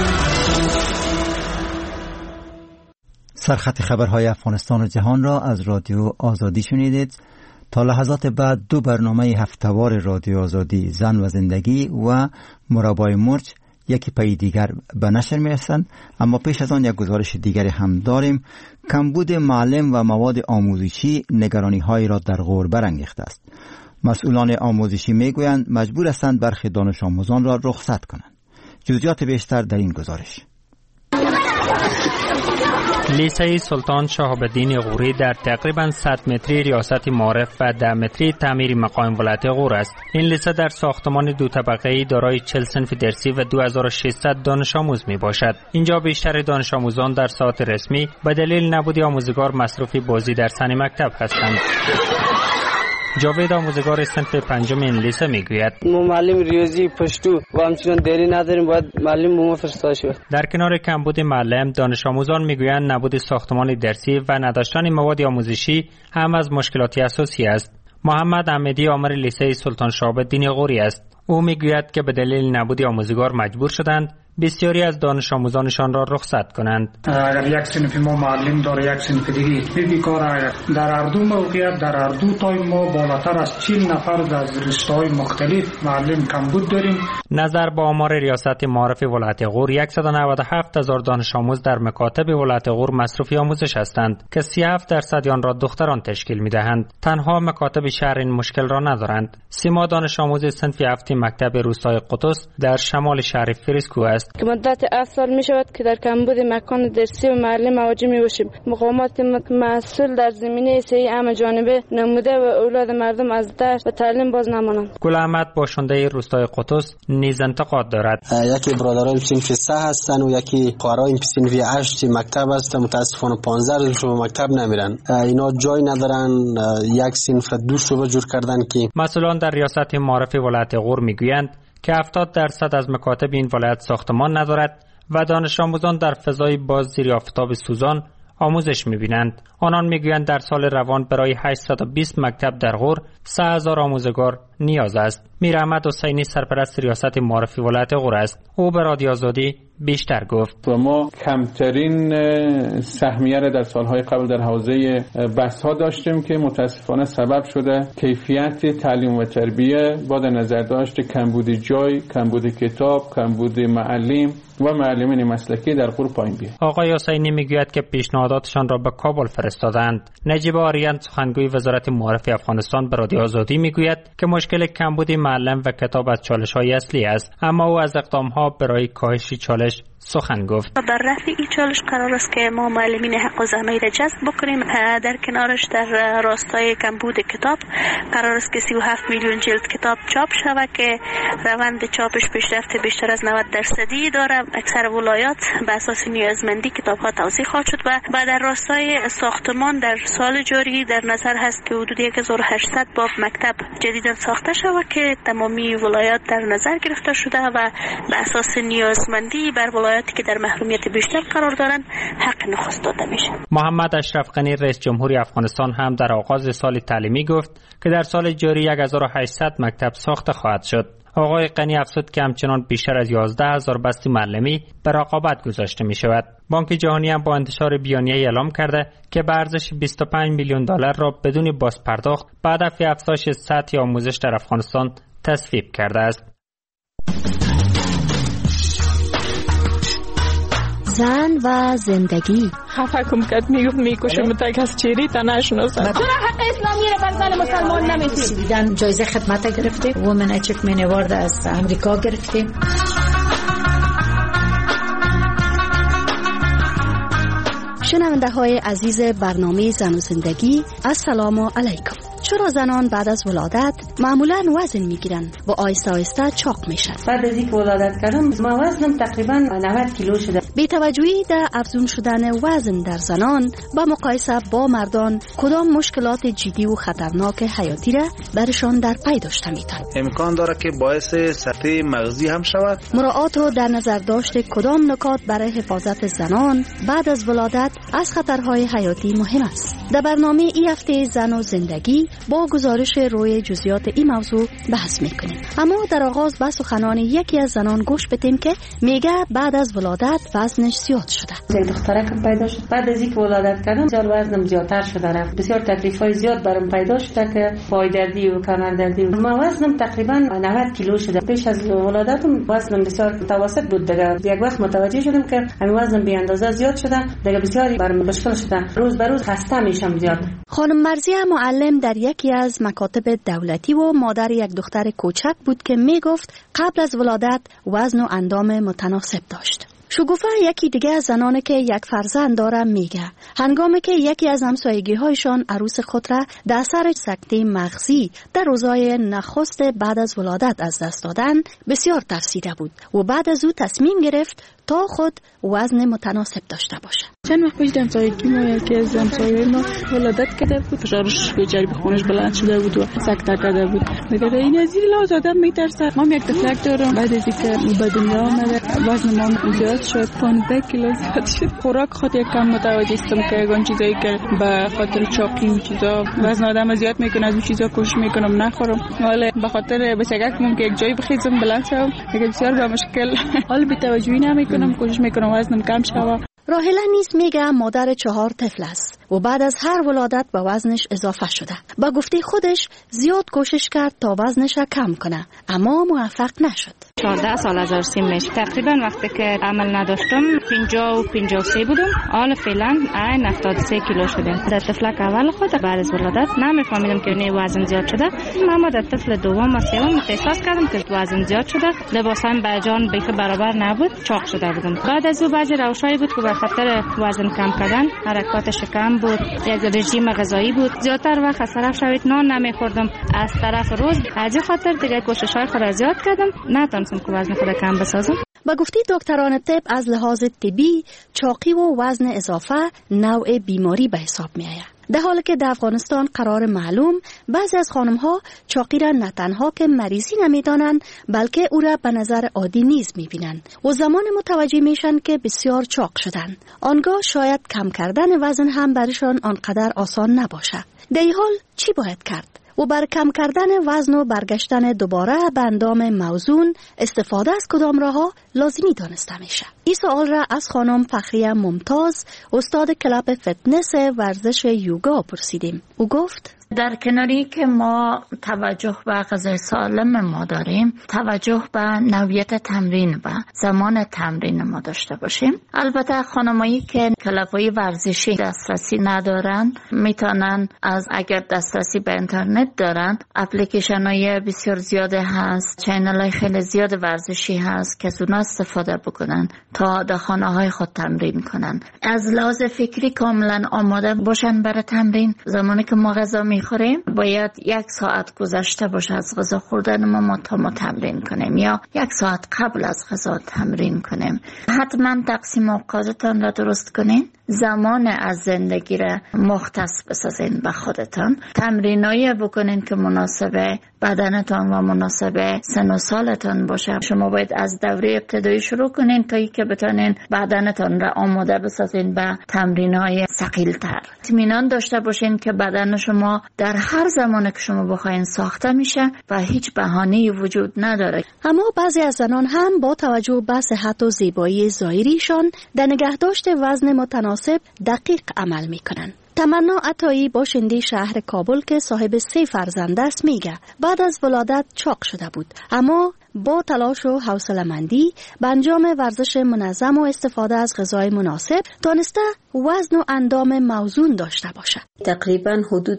سرخط خبرهای افغانستان و جهان را از رادیو آزادی شنیدید. تا لحظات بعد 2 برنامه هفته‌وار رادیو آزادی، زن و زندگی و مربای مرج یکی پی دیگر به نشر می‌رسند. اما پیش از آن یک گزارش دیگری هم داریم. کمبود معلم و مواد آموزشی نگرانی‌هایی را در غور برانگیخته است. مسئولان آموزشی میگویند مجبور هستند برخی دانش آموزان را رخصت کنند. جزئیات بیشتر در این گزارش. لیسه سلطان شهاب الدین غوری در تقریباً 100 متری ریاست معارف و 10 متری تعمیر مقام ولایت غور است. این لیسه در ساختمان 2 طبقه‌ای دارای 40 صنف درسی و 2600 دانش آموز می باشد. اینجا بیشتر دانش آموزان در ساعت رسمی به دلیل نبود آموزگار مصروف بازی در صحن مکتب هستند. جاوید آموزگار صنف 5 این لیسه میگوید ما معلم ریاضی پشتو و همچنان دیری نداریم، باید معلم ما فرستاده شود. در کنار کمبود معلم، دانش آموزان میگویند نبود ساختمان درسی و نداشتن مواد آموزشی هم از مشکلات اساسی است. محمد احمدی آمر لیسه سلطان شهاب الدین غوری است. او میگوید که به دلیل نبود آموزگار مجبور شدند بسیاری از دانش آموزانشان را رخصت کنند. اگر یک صنف ما معلم داره، یک صنف دیگه بیکاره، در هر دو موقعیت در هر دو تایم ما بالاتر از 40 نفر از رشته‌های مختلف معلم کمبود داریم. نظر به آمار ریاست معارف ولایت غور 197,000 دانش آموز در مکاتب ولایت غور مصروف آموزش هستند که 37% آن را دختران تشکیل می‌دهند. تنها مکاتب شهر این مشکل را ندارند. سیما دانش آموز صنف 7 مکتب روستای قدس در شمال شهر فریسکو است که مدت 7 سال می شود که در کمبود مکان درسی و محلی مواجه می باشیم. مقامات مسئول در زمینه صحی همه جانبه نموده و اولاد مردم از درس و تعلیم باز نمانند. گل احمد باشنده روستای قدس نیز انتقاد دارد. یکی برادران صنف 3 هستند و یکی خواهرای صنف 8 مکتب است. متاسفانه 15 شعبه مکتب نمیرن. اینا جای ندارن. یک صنف 2 شعبه جور کردن که مسئولان در ریاست معارف ولایت غور میگویند که 70% از مکاتب این ولایت ساختمان ندارد و دانش آموزان در فضای باز زیر آفتاب سوزان آموزش می‌بینند. آنان می‌گویند در سال روان برای 820 مکتب در غور 3000 آموزگار نیاز است. میر احمد حسینی سرپرست ریاست معارفی ولایت غور است. او به رادیو آزادی بیشتر گفت. و ما کمترین سهمیه را در سالهای قبل در حوزه بحث‌ها داشتیم که متاسفانه سبب شده کیفیت تعلیم و تربیه با در نظر داشت کمبود جای، کمبود کتاب، کمبود معلم و معلمین مسلکی در غور پایین بیاید. آقای حسینی میگوید که پیشنهاداتشان را به کابل فرستادند. نجیب آریان سخنگوی وزارت معارفه افغانستان به رادیو آزادی میگوید که مشکل کمبود معلم و کتاب از چالش‌های اصلی است، اما او از اقدام‌ها برای کاهش چالش سخن گفت. در رفع این چالش قرار است که ما معلمین حق و زحمه را جذب بکنیم. در کنارش در راستای کمبود کتاب قرار است که 37 میلیون جلد کتاب چاپ شود که روند چاپش پیشرفت بیشتر از 90% داره. اکثر ولایات به اساس نیازمندی کتاب‌ها توزیع خواهد شد و در راستای ساختمان در سال جاری در نظر هست که حدود 1800 باب مکتب جدیدا ساخته شود که تمامی ولایات در نظر گرفته شده و به اساس نیازمندی بر ولایاتی که در محرومیت بیشتر قرار دارند حق نخست داده میشه. محمد اشرف غنی رئیس جمهوری افغانستان هم در آغاز سال تعلیمی گفت که در سال جاری 1800 مکتب ساخته خواهد شد. آقای غنی افزود که همچنان بیشتر از 11000 بسته معلمی به رقابت گذاشته می شود. بانک جهانی هم با انتشار بیانیه اعلام کرده که به ارزش 25 میلیون دلار را بدون بازپرداخت به هدف افزایش سطح آموزش در افغانستان تصویب کرده است. زن و زندگی. خفه کم کرد میکشم تا کس چیری تا نشناسم. چرا حق اسلامی را بر زن مسلمان نمیدید؟ دیدن جایزه خدمت گرفتیم، وومن اچیومنت اوارد از امریکا گرفتیم. شنونده های عزیز برنامه زن و زندگی، السلام علیکم. چرا زنان بعد از ولادت معمولا وزن میگیرن و آهسته آهسته چاق میشن؟ بعد از اینکه ولادت کردم ما وزنم تقریبا 90 کیلو شده. بی توجهی در افزون شدن وزن در زنان با مقایسه با مردان کدام مشکلات جدی و خطرناک حیاتی را برشان در پی داشته میتن؟ امکان داره که باعث سکته مغزی هم شود. مراعات و در نظر داشت کدام نکات برای حفاظت زنان بعد از ولادت از خطرهای حیاتی مهم است؟ در برنامه این هفته زن و زندگی با گزارش روی جزئیات این موضوع بحث میکنیم. اما در آغاز با سخنان یکی از زنان گوش بدیم که میگه بعد از ولادت وزنش زیاد شده. یک دخترکم پیدا شد. بعد از اینکه ولادت کردم بسیار وزنم زیادتر شده رفت. بسیار تکلیفای زیاد برام پیدا شده که پای دردی و کمر دردی. ما وزنم تقریبا 90 کیلو شده. پیش از ولادتم وزنم بسیار متوسط بود. دیگه یک وقت متوجه شدم که همین وزنم بی اندازه زیاد شده. دیگه بسیار برام مشکل شده. روز به روز خسته میشم زیاد. خانم مرزیه معلم در یکی از مکاتب دولتی و مادر یک دختر کوچک بود که میگفت قبل از ولادت وزن و اندام متناسب داشت. شگوفه یکی دیگه از زنانی که یک فرزند داره میگه هنگامی که یکی از همسایگی‌هایشان عروس خود را در اثر سکته مغزی در روزهای نخست بعد از ولادت از دست دادن بسیار ترسیده بود و بعد از او تصمیم گرفت تا خود وزن متناسب داشته باشه. چند وقت پیش همسایگی ما یکی از همسایه‌های ما ولادت کرده بود، فشارش بیچاره به خونش بلند شده بود و سکته کرده بود. میگه این از این لحاظ آدم میترسه. ما یک دفلک دارم، بعد از اینکه به دنیا آمده وزن ما زیاد شد، 15 کیلو زیاد شد. خوراک خود یکم متوجه هستم که اون چیزایی که به خاطر چاقی و چیزا وزن آدم زیاد میکنه از اون چیزا کوشش میکنم نخورم، ولی به خاطر بچگکم که یک جایی بخیزم بلند شم میگه بسیار به مشکل حال بی توجهی نمیکنم، کوشش میکنم وزنم کم شه. راهله نیز میگه مادر 4 طفل است و بعد از هر ولادت به وزنش اضافه شده. با گفته خودش زیاد کوشش کرد تا وزنش را کم کنه اما موفق نشد. 14 سال از ارسیم میشه. تقریبا وقتی که عمل نداشتم 50 و 53 بودم. حالا فعلا 73 کیلو شدم. در طفلک اول خود بعد از ولادت نمیفهمیدم که نه وزن زیاد شده. اما در طفل دوم و سوم احساس کردم که وزن زیاد شده. لباسم به جان بیخ برابر نبود، چاق شده بودم. بعد از او بعضی روشایی بود که به خاطر وزن کم کردن حرکات شکم بود، یک رژیم غذایی بود. زیادتر وقت از طرف شوید نان نمیخوردم. از طرف روز از خاطر دیگه کوشش‌های خود زیاد کردم، نتونستم که وزن خود کم بسازم. با گفته دکتران طب از لحاظ طبی چاقی و وزن اضافه نوع بیماری به حساب می آید. در حالی که در افغانستان قرار معلوم بعضی از خانم‌ها چاقی را نه تنها که مریضی نمی‌دانند بلکه او را به نظر عادی نیز می‌بینند و زمان متوجه میشن که بسیار چاق شدن. آنگاه شاید کم کردن وزن هم برشان آنقدر آسان نباشه. در این حال چی باید کرد؟ و بر کم کردن وزن و برگشتن دوباره به اندام موزون استفاده از کدام راه‌ها لازمی دانسته میشه؟ این سوال را از خانم فخریه ممتاز استاد کلاب فتنس ورزش یوگا پرسیدیم. او گفت در کناری که ما توجه به غذای سالم ما داریم، توجه به نوعیت تمرین و زمان تمرین ما داشته باشیم. البته خانمایی که کلاب‌های ورزشی دسترسی ندارن میتونن اگر دسترسی به اینترنت دارن، اپلیکیشن‌های بسیار زیاده هست، چینل‌های خیلی زیاد ورزشی هست که از اونها استفاده بکنن تا در خانه‌های خود تمرین کنن. از لحاظ فکری کاملا آماده باشن برای تمرین. زمانی که ما غذا میخوریم باید 1 ساعت گذشته باشه از غذا خوردن ما تا ما تمرین کنیم یا 1 ساعت قبل از غذا تمرین کنیم. حتما تقسیم اوقاتتان را درست کنین، زمان از زندگی را مختص بسازین به خودتان، تمرینایی بکنین که مناسب بدنتان و مناسب سن و سالتان باشه. شما باید از دوره ابتدایی شروع کنین تا اینکه بتونین بدنتان را آماده بسازین به تمرین‌های ثقیل‌تر. اطمینان داشته باشین که بدن شما در هر زمانی که شما بخواین ساخته میشه و هیچ بهانه‌ای وجود نداره. اما بعضی از زنان هم با توجه به صحت و زیبایی ظاهریشان در نگهداشت وزن متناسب دقیق عمل میکنن. تمنا عطایی باشنده شهر کابل که صاحب 3 فرزند است میگه بعد از ولادت چاق شده بود، اما با تلاش و حوصله‌مندی به انجام ورزش منظم و استفاده از غذای مناسب تونسته وزن و اندام موزون داشته باشه. تقریبا حدود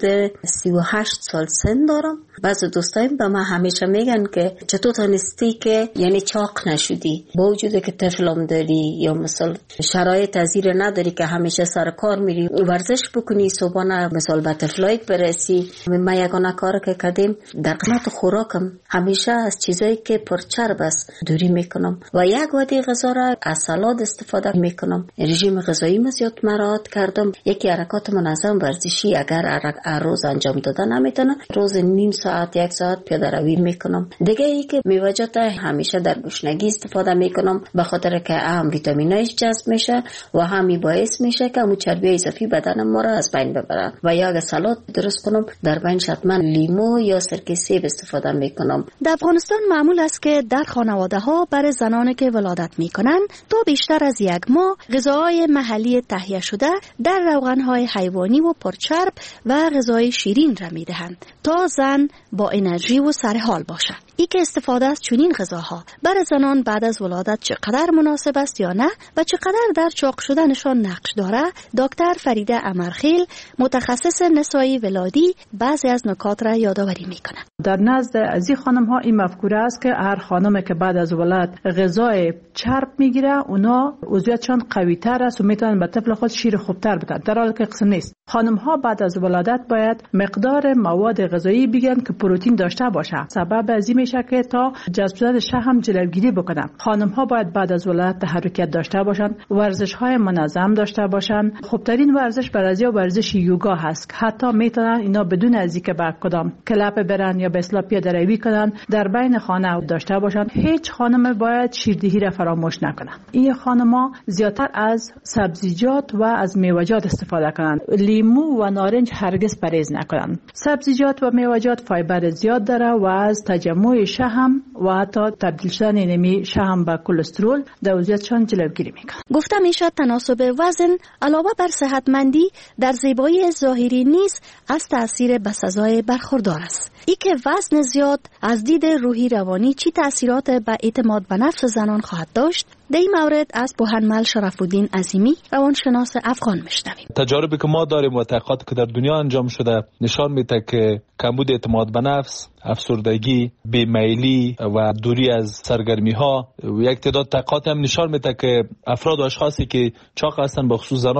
38 سال سن دارم. بعضی دوستایم به من همیشه میگن که چطور تونستی که یعنی چاق نشدی با وجودی که طفلم داری یا مثلا شرایط ازیر نداری که همیشه سر کار میری ورزش بکنی صبحانه مثلا به طفلایت برسی. ما یگانه کار که کردیم در قسمت خوراکم همیشه از چیزایی که پرچرب است دوری میکنم و یک وعده غذا را از سالاد استفاده میکنم. رژیم غذایی زیاد مراعات کردم. یکی حرکات منظم ورزشی اگر روز انجام دادن نمیتونه روز نیم ساعت 1 ساعت پیاده روی میکنم. دیگه ای که میوه‌جات همیشه در گوشنگی استفاده میکنم به خاطر که هم ویتامینایش جذب میشه و هم باعث میشه که اون چربی اضافی بدن ما را از بین ببره. و یا اگه سالاد درست کنم در بینش حتما لیمو یا سرکه سیب استفاده میکنم. در افغانستان معمول است که در خانواده ها برای زنانی که ولادت میکنن تا بیشتر از 1 ماه غذاهای محلی تهیه شده در روغنهای حیوانی و پرچرب و غذای شیرین را میدهند تا زن با انرژی و سرحال باشه. ای که استفاده از چنین غذاها برای زنان بعد از ولادت چقدر مناسب است یا نه و چقدر در چاق شدنشان نقش داره، دکتر فریده امرخیل متخصص نسایی ولادی بعضی از نکات را یادآوری میکنه. در نزد از این خانم ها این مفکوره است که هر خانمی که بعد از ولادت غذای چرب میگیره اونا عضویتشان قوی تر است و میتونن به طفل خود شیر خوبتر بدن، در حالی که قسم نیست. خانم ها بعد از ولادت باید مقدار مواد غذایی بگیرن که پروتئین داشته باشه. سبب از این میشه که تا جذب شدن شحم جلوگیری بکنن. خانم ها باید بعد از ولادت تحرکات داشته باشن، ورزش های منظم داشته باشن. خوبترین ورزش برای ورزش یوگا هست. حتی میتونن اینا بدون از اینکه به کدام کلاب برن یا به اصطلاح پیاده روی کنن در بین خانه داشته باشن. هیچ خانم باید شیردهی را فراموش نکنن. این خانم‌ها زیادتر از سبزیجات و از میوه‌جات استفاده کنن. لیمو و نارنج هرگز پرهیز نکنن. سبزیجات و میوه‌جات فایبر زیاد داره و از تجمع شحم و حتی تبدیل شدن نمی شحم به کلسترول در وضعیتشان جلوگیری میکنه. گفته میشه تناسب وزن علاوه بر صحتمندی در زیبایی ظاهری نیز از تاثیر بسزای برخوردار است. ای که وزن زیاد از دید روحی روانی چی تاثیرات به اعتماد به نفس زنان خواهد داشت، در این مورد از بوهنمل شرف‌الدین عظیمی روانشناس افغان میشنویم. تجاربی که ما داریم و تحقیقاتی که در دنیا انجام شده نشان میده که کمبود اعتماد به نفس، افسردگی، بیمیلی و دوری از سرگرمی ها و یک تعداد تحقیقات هم نشان میده که افراد و اشخاصی که چاق هستن به خصوص زنان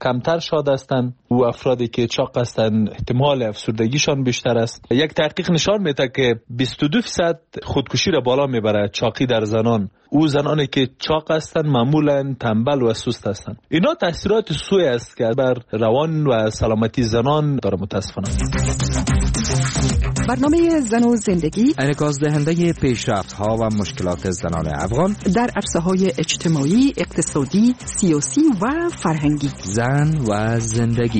کمتر شاد هستند و افرادی که چاق هستند احتمال افسردگیشان بیشتر است. یک تحقیق نشان میده که 22% خودکشی را بالا میبره چاقی در زنان. او زنانی که چاق هستند معمولا تنبل و سست هستند. اینا تاثیرات سوء است که بر روان و سلامتی زنان داره متاسفانه. برنامه زن و زندگی انعکاس دهنده پیشرفت‌ها و مشکلات زنان افغان در عرصه‌های اجتماعی، اقتصادی، سیاسی و فرهنگی. زن و زندگی.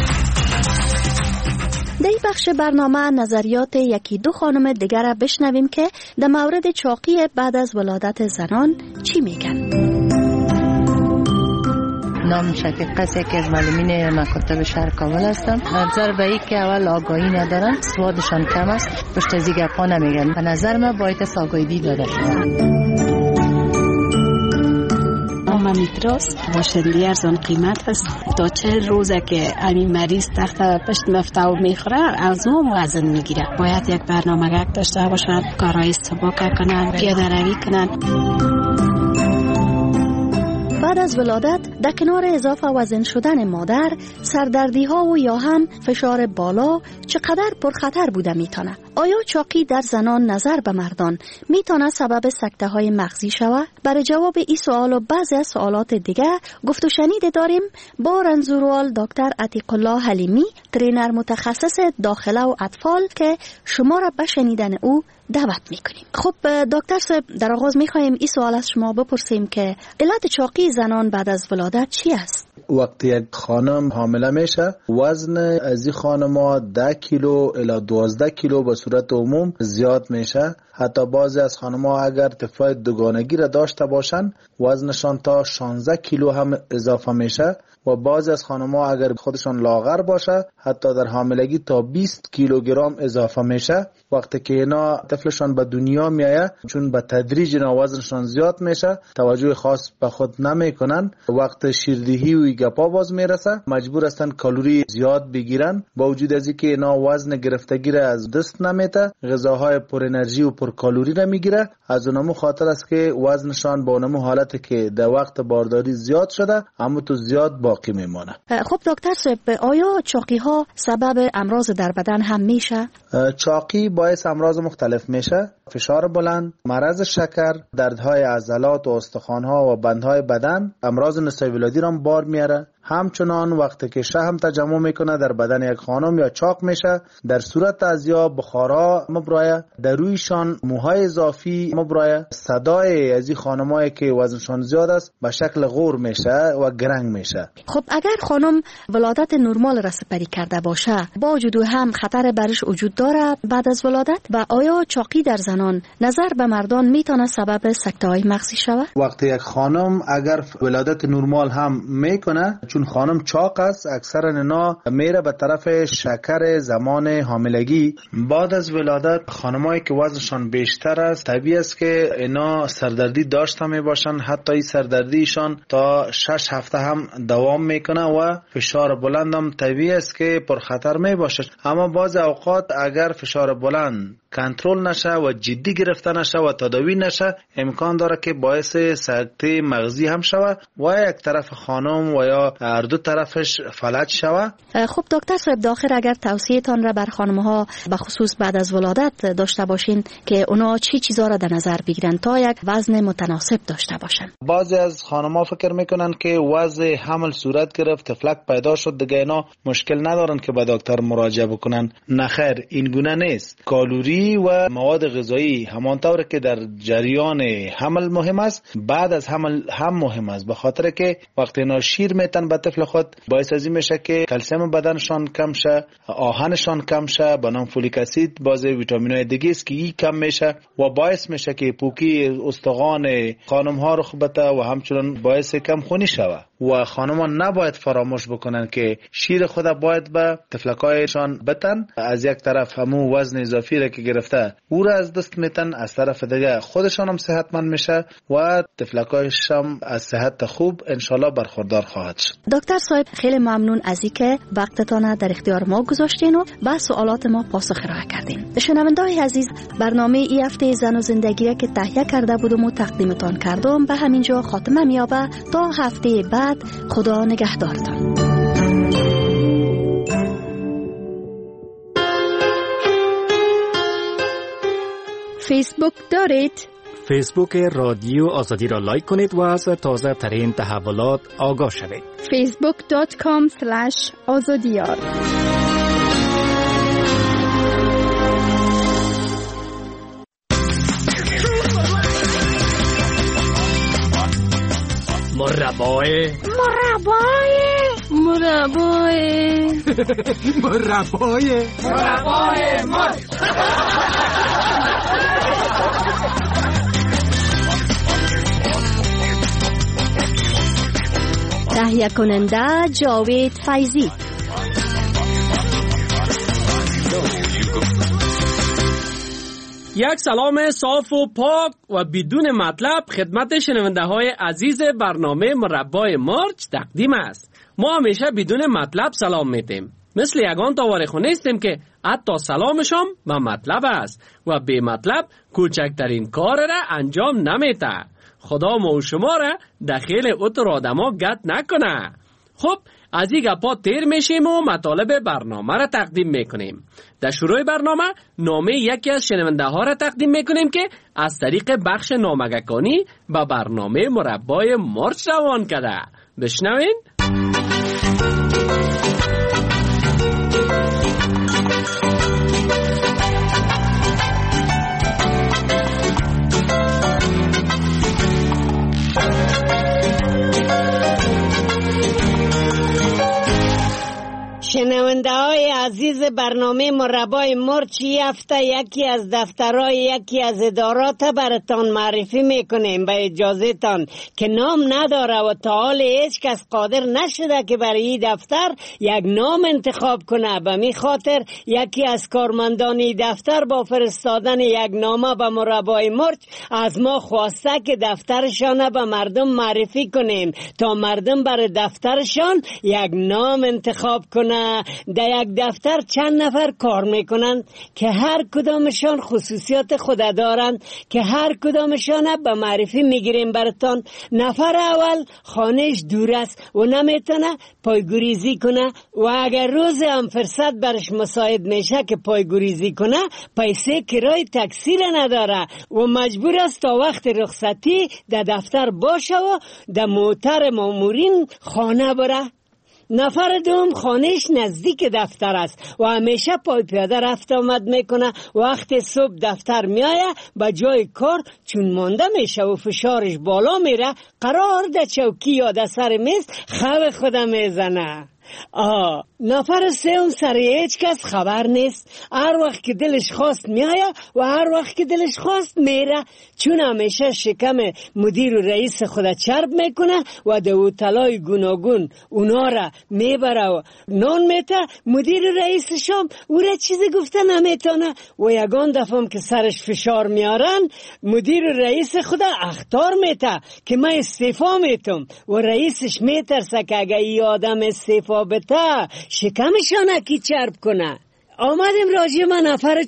در این بخش برنامه نظریات یکی دو خانم دیگر را بشنویم که در مورد چاقی بعد از ولادت زنان چی میگن. نام شفیق است که از معلمین مکاتب شهر کابل هستم. نظر به این که اول آگاهی ندارن، سوادشان کم است، پشت از این گپا نمیگن. به نظر من باید آگاهی داده شود. میتراست باشندگی ارزان قیمت است. تا 40 روزه که همین مریض تخت پشت مفتاح میخوره از اون وزن میگیره. باید یک برنامه داشته باشن، کارهای سبک کنن، پیاده روی کنن. بعد از ولادت در کنار اضافه وزن شدن مادر، سردردی ها و یا هم فشار بالا چقدر پرخطر بوده میتونه؟ آیا چاقی در زنان نظر به مردان میتونه سبب سکته های مغزی شود؟ برای جواب این سوال و بعضی از سوالات دیگه گفت و شنید داریم با رنزوروال دکتر عتیق الله حلیمی، ترینر متخصص داخله و اطفال که شما را به شنیدن او دعوت میکنیم. خب دکتر صاحب، در آغاز میخوایم این سوال از شما بپرسیم که علت چاقی زنان بعد از ولادت چی است؟ وقتی یک خانم حامله میشه وزن از این خانم‌ها 10 کیلو الی 12 کیلو به صورت عموم زیاد میشه. حتی بعضی از خانم‌ها اگر طفل دوگانگی را داشته باشن وزنشان تا 16 کیلو هم اضافه میشه و بعضی از خانم‌ها اگر خودشان لاغر باشه حتی در حاملگی تا 20 کیلوگرم اضافه میشه. وقتی که اینا طفلشان به دنیا میایه چون به تدریج اینا وزنشان زیاد میشه توجه خاص به خود نمیکنن. وقت شیردهی و گپا باز میرسه مجبور هستن کالری زیاد بگیرن. با وجود از اینکه اینا وزن گرفتگی را از دست نمیته غذاهای پر انرژی و پر کالری را میگیره، از اونمو خاطر است که وزنشان با اونمو حالت که در وقت بارداری زیاد شده اما تو زیاد باقی میمونه. خب دکتر صاحب، آیا چاقی ها سبب امراض در بدن هم میشه؟ چاقی باعث امراض مختلف میشه. فشار بلند، مرض شکر، دردهای عضلات و استخوان‌ها و بندهای بدن، امراض نسای ولادی را بار میاره. همچنان وقتی که شحم تجمع میکنه در بدن یک خانم یا چاق میشه در صورت از یا بخارا مبرایه، در رویشان موهای اضافی مبرایه، صدای از این خانمایی که وزنشان زیاد است به شکل غور میشه و گرنگ میشه. خب اگر خانم ولادت نرمال را سپری کرده باشه با وجود هم خطر برش وجود داره بعد از ولادت و آیا چاقی در زنان نظر به مردان میتونه سبب سکته های مغزی شود؟ وقتی یک خانم اگر ولادت نرمال هم میکنه چون خانم چاق است اکثر اینا میره به طرف شکر زمان حاملگی. بعد از ولادت خانمایی که وزنشان بیشتر است طبیعی است که اینا سردردی داشته می باشن. حتی این سردردیشان تا 6 هفته هم دوام میکنه و فشار بلند هم طبیعی است که پرخطر می باشه. اما بعض اوقات اگر فشار بلند کنترل نشه و جدی گرفته نشه و تداوی نشه امکان داره که باعث سکته مغزی هم شود و یک طرف خانم و یا هر دو طرفش فلج شود. خب دکتر صاحب، داخل اگر توصیه تان را بر خانم ها به خصوص بعد از ولادت داشته باشین که اونا چی چیزا را در نظر بگیرن تا یک وزن متناسب داشته باشن؟ بعضی از خانم ها فکر میکنن که وضع حمل صورت گرفت تفلک پیدا شد دیگه اینا مشکل ندارن که به دکتر مراجعه بکنن. نخیر، این گونه نیست. کالری و مواد غذایی همانطور که در جریان حمل مهم است بعد از حمل هم مهم است، به خاطر که وقتی اینا شیر میتن به طفل خود باعث از این میشه که کلسیم بدنشان کم شه، آهنشان کم شه، بنام فولیک اسید باز ویتامین‌های دیگه است که این کم میشه و باعث میشه که پوکی استخوان خانم ها رخ بده و همچنین باعث کم خونی شود. و خانمان نباید فراموش بکنن که شیر خود باید به طفلکایشان بتن. از یک طرف همون وزن اضافی را که گرفته او را از دست میتن، از طرف دیگه خودشان هم صحتمند میشه و طفلکایش هم از صحت خوب انشالله برخوردار خواهد شد. دکتر صاحب، خیلی ممنون از اینکه وقتتان در اختیار ما گذاشتین و به سوالات ما پاسخ ارائه کردین. شنونده‌های عزیز، برنامه این هفته زن و زندگی که تهیه کرده بودم و تقدیمتان کردم به همینجا خاتمه می‌یابد. تا هفته بعد خدا نگهدارتان. فیسبوک دارید؟ فیسبوک رادیو آزادی را لایک کنید و از تازه ترین تحولات آگاه شوید. facebook.com/azadiyar. مربای تهیه کننده جاوید فیضی. یک سلام صاف و پاک و بدون مطلب خدمت شنونده های عزیز برنامه مربای مارچ تقدیم است. ما همیشه بدون مطلب سلام میتیم، مثل یگان تاوارخو نیستیم که حتی سلامشان به مطلب است و به مطلب کوچکترین کار را انجام نمیته. خدا ما و شما را دخیل اتر آدما گت نکنه. خب از این گپا تیر میشیم و مطالب برنامه را تقدیم میکنیم. در شروع برنامه نامه یکی از شنونده ها را تقدیم میکنیم که از طریق بخش نامگکانی به برنامه مربای مارچ روان کرده. بشنوین. شنونده های عزیز برنامه مربای مارچ، هفته یکی از دفترهای یکی از ادارات براتان معرفی میکنیم به اجازه تان که نام نداره و تا حال هیچ کس قادر نشده که برای این دفتر یک نام انتخاب کنه. به می خاطر یکی از کارمندان دفتر با فرستادن یک نامه به مربای مارچ از ما خواسته که دفترشان به مردم معرفی کنیم تا مردم برای دفترشان یک نام انتخاب کنه. در یک دفتر چند نفر کار میکنن که هر کدامشان خصوصیات خود دارند که هر کدامشان به معرفی میگیریم براتان. نفر اول خانهش دور است و نمیتونه پایگوریزی کنه و اگر روز هم فرصت برش مساعد میشه که پایگوریزی کنه، پیسه کرای تاکسی را نداره و مجبور است تا وقت رخصتی در دفتر باشه و در موتر مامورین خانه بره. نفر دوم خانهش نزدیک دفتر است و همیشه پای پیاده رفت آمد میکنه. وقت صبح دفتر میایه به جای کار چون مانده میشه و فشارش بالا میره، قرار ده چوکی یا ده سر میز خواب خود میزنه. نفر سوم سر هیچ کس خبر نیست. هر وقت که دلش خواست میایه و هر وقت که دلش خواست میره، چون همیشه شکم مدیر و رئیس خود چرب میکنه و در هتل‌های گوناگون اونا را میبره و نان میته. مدیر و رئیسشام او را چیزی گفته نمیتونه و یگان دفعه که سرش فشار میارن، مدیر و رئیس خود اخطار میته که من استعفا میتم و رئیسش میترسه که اگه ای آدم استعفا بته شکمشان کی چرب کنه. آمدیم راجع من نفر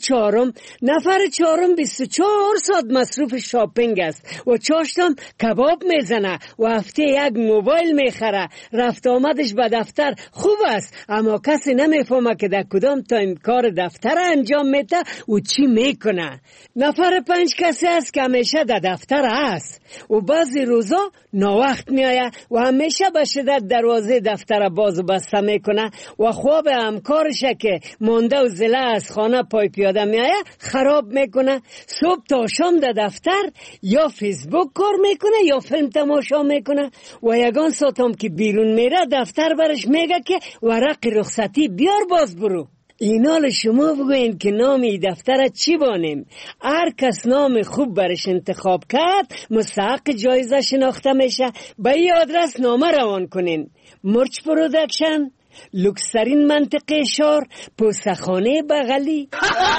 چهارم 24 ساعت مصروف شاپینگ است و چاشتم کباب میزنه و هفته یک موبایل میخره. رفت آمدش به دفتر خوب است اما کسی نمیفهمه که در کدام تایم کار دفتر انجام میده و چی میکنه. نفر 5 کسی است که همیشه در دفتر است و بعضی روزا ناوقت میایه و همیشه به شدت دروازه دفتر باز و بسته میکنه و خواب همکارشه که مانده و زله از خانه پای پیاده میایه خراب میکنه. صبح تا شام در دفتر یا فیسبوک کار میکنه یا فیلم تماشا میکنه و یگان ساعتم که بیرون میره دفتر برش میگه که ورق رخصتی بیار باز برو. اینال شما بگوین که نام ای دفتر چی بانیم. هر کس نام خوب برش انتخاب کرد مستحق جایزه شناخته میشه. به این آدرس نامه روان کنین. مرچ پرودکشن، لوکسرین منطقه شار، پوستخانه بغلی.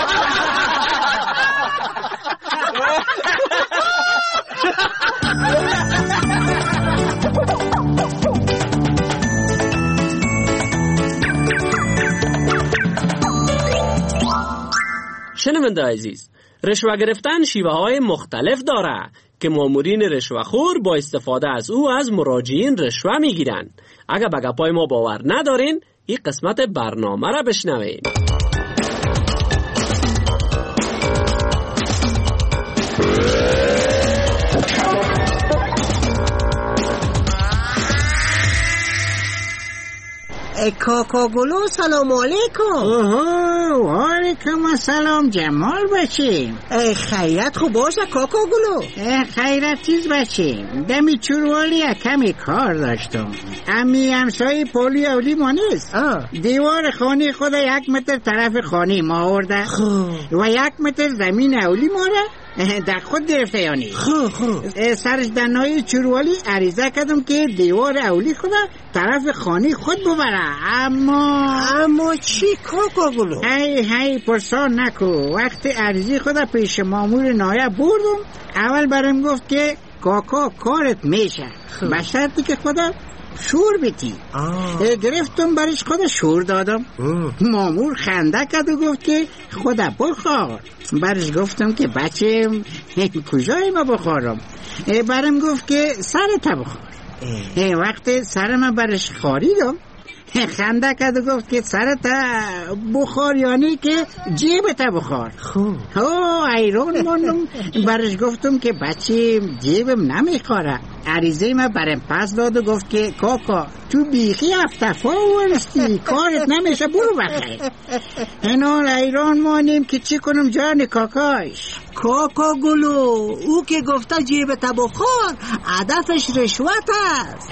شنونده عزیز، رشوه گرفتن شیوه های مختلف داره که مامورین رشوه‌خور با استفاده از او از مراجعین رشوه میگیرن. اگر به گپای ما باور ندارین، این قسمت برنامه را بشنوین. کاکا گلو سلام علیکم. اوه وعلیکم السلام جمال بچیم. خیرت خوب باشه کاکا گلو. خیرت چیز بچیم. دمی چوروالی کمی کار داشتم. امی همسای پولی اولی ما نیست. دیوار خانه خود 1 متر طرف خانه ما آورده و 1 متر زمین اولی ما را در خود گرفته یعنی. سرش دنای چوروالی عریضه کردم که دیوار اولی خود طرف خانه خود ببره. اما چی کاکا گلو؟ هی پرسان نکو. وقت عریضی خود پیش مامور نایب بردم، اول برم گفت که کاکا کارت میشه به شرطی که خدا شور بیتی. گرفتم برش خدا شور دادم. مامور خنده کرد و گفت که خدا بخور. برش گفتم که بچه کجای ما بخورم؟ برم گفت که سرت بخور. وقت سرم برش خاریدم خنده کرد و گفت که سرت بخور یعنی که جیبت بخور. ایران ماندم. برش گفتم که بچه جیبم نمیخوره. عریضه ما برم پس داد و گفت که کاکا تو بیخی افتفا ورستی کارت نمیشه برو بخیر. اینال ایران مانیم که چی کنم جان کاکاش. کاکا گلو او که گفته جیبت بخور هدفش رشوت است.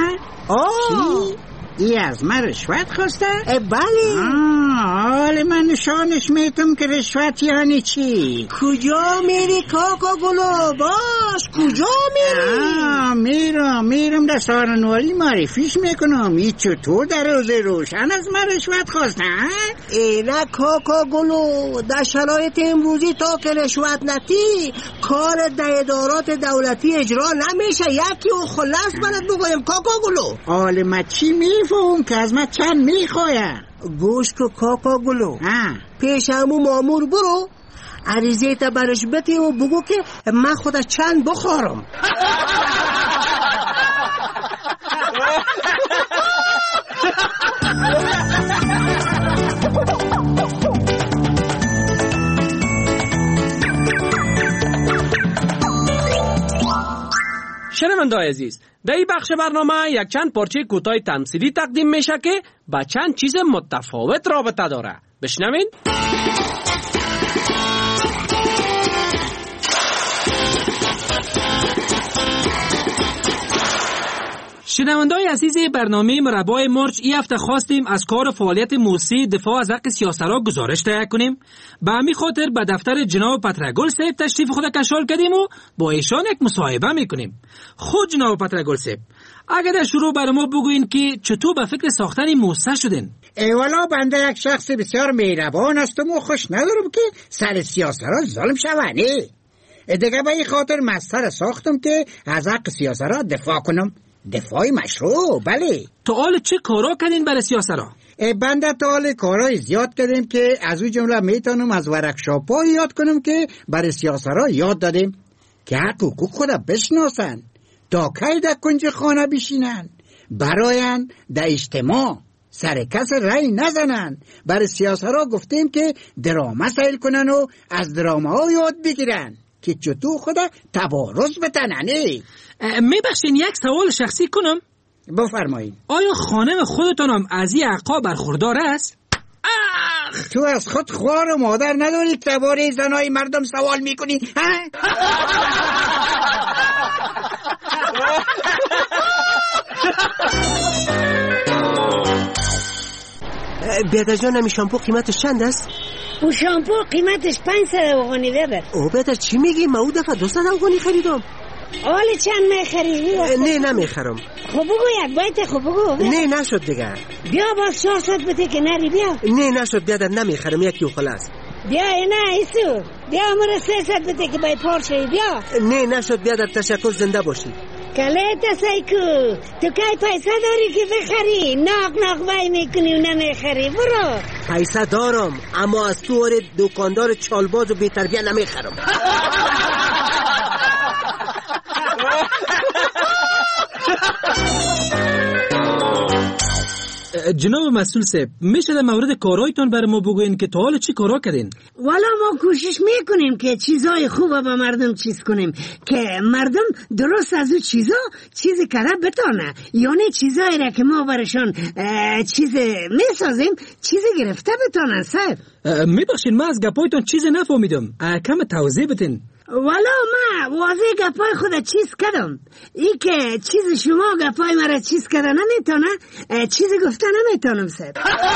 چی؟ ای از من رشوت خواسته؟ بله. حال من نشانش میتم که رشوت یعنی چی؟ کجا میری کاکا گلو؟ باش کجا میری؟ میرم در سارنوالی معرفیش میکنم. ای چطور در روز روشن از من رشوت خواستن؟ نه کاکا گلو در شرایط امروزی تا که رشوت نتی کار در ادارات دولتی اجرا نمیشه. یکی و خلاص برات بگویم کاکا گلو. حال من چی میفهم که از من چند میخوایم؟ گوش که کاکا گلو پیش همون مامور برو عریضه تا برش بتی و بگو که من خودش چند بخورم. شنونده‌های عزیز، در این بخش برنامه یک چند پارچه کوتاه تمثیلی تقدیم میشه که با چند چیز متفاوت رابطه داره. بشنوین. شنونده‌های عزیز برنامه مربای مرچ این هفته خواستیم از کار فعالیت موسیقی دفاع از حق سیاست‌ها گزارش تهیه کنیم. به همین خاطر به دفتر جناب پترگل صاحب تشریف خود کشال کردیم و با ایشان یک مصاحبه میکنیم. خود جناب پترگل صاحب اگر در شروع برای ما بگوین که چطور به فکر ساختن موسسه شدین؟ والا بنده یک شخص بسیار مهربان هستم و خوش ندارم که سر سیاست‌ها ظلم شونه. دیگه به این خاطر مستر ساختم که از حق سیاست‌ها دفاع کنم. دفاعی مشروع. بله. تو حال چه کارا کردین برای سیاست‌ها؟ بنده تا حال کارهای زیاد کردیم که از اون جمله میتونم از ورکشاپ‌ها یاد کنم که برای سیاست‌ها یاد دادیم که حق حقوق خود بشناسن، تا کی در کنج خانه بشینن، براین در اجتماع سر کس رای نزنن. برای سیاست‌ها گفتیم که درامه سیل کنن و از درامه ها یاد بگیرن که چطور خود تبارز بتننه. میبخشین یک سوال شخصی کنم؟ بفرمایید. آیا خانم خودتان هم از این حقا برخوردار است؟ تو از خود خوار و مادر نداری که درباره زنای مردم سوال میکنی؟ بیادر جان همی شامپو قیمتش چند است؟ او شامپو قیمتش 500 افغانی ببر. او بیادر چی میگی؟ من او دفعه 200 افغانی خریدم. حالی چند میخری؟ نه نمیخرم. خب بگو یک بایت. خب بگو. نه نشد دیگه. بیا باز 400 بده که نری. بیا. نه نشد بیادر نمیخرم. یکی و خلاص. بیا نه ایسو. بیا امور 300 بده که بای پارچه. بیا. نه نشد بیادر. تشکر زنده باشی. کلیتا سایکو تو کی پیسه داری که بخری؟ ناق وای میکنی و نمیخری. برو. پیسه دارم اما از تو اور دکاندار چالباز و بی‌تربیه نمیخرم. جناب مسئول صاحب میشه در مورد کارهایتون برای ما بگوین که تا حالا چی کارا کردین؟ والا ما کوشش میکنیم که چیزای خوب به مردم چیز کنیم که مردم درست از اون چیزی کرده بتانه، یعنی چیزایی را که ما برشان چیز میسازیم چیزی گرفته بتانن. صاحب میبخشین ما از گپایتون چیزی نفهمیدم، کم توضیح بدین. والا ما واضح گپای خود چیز کردم، ای که چیز شما گپای مرا چیز کرده نمیتونه، چیزی گفته نمیتونم. صاحب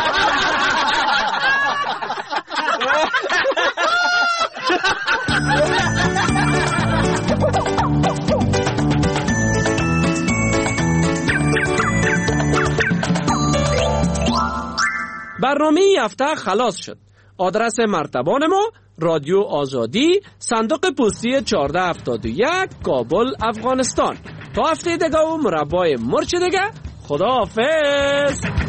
برنامه ای هفته خلاص شد. آدرس مرتبان ما رادیو آزادی، صندوق پستی 1471 کابل افغانستان. تا هفته دیگه و مربای مرچ دیگه، خدا حافظ.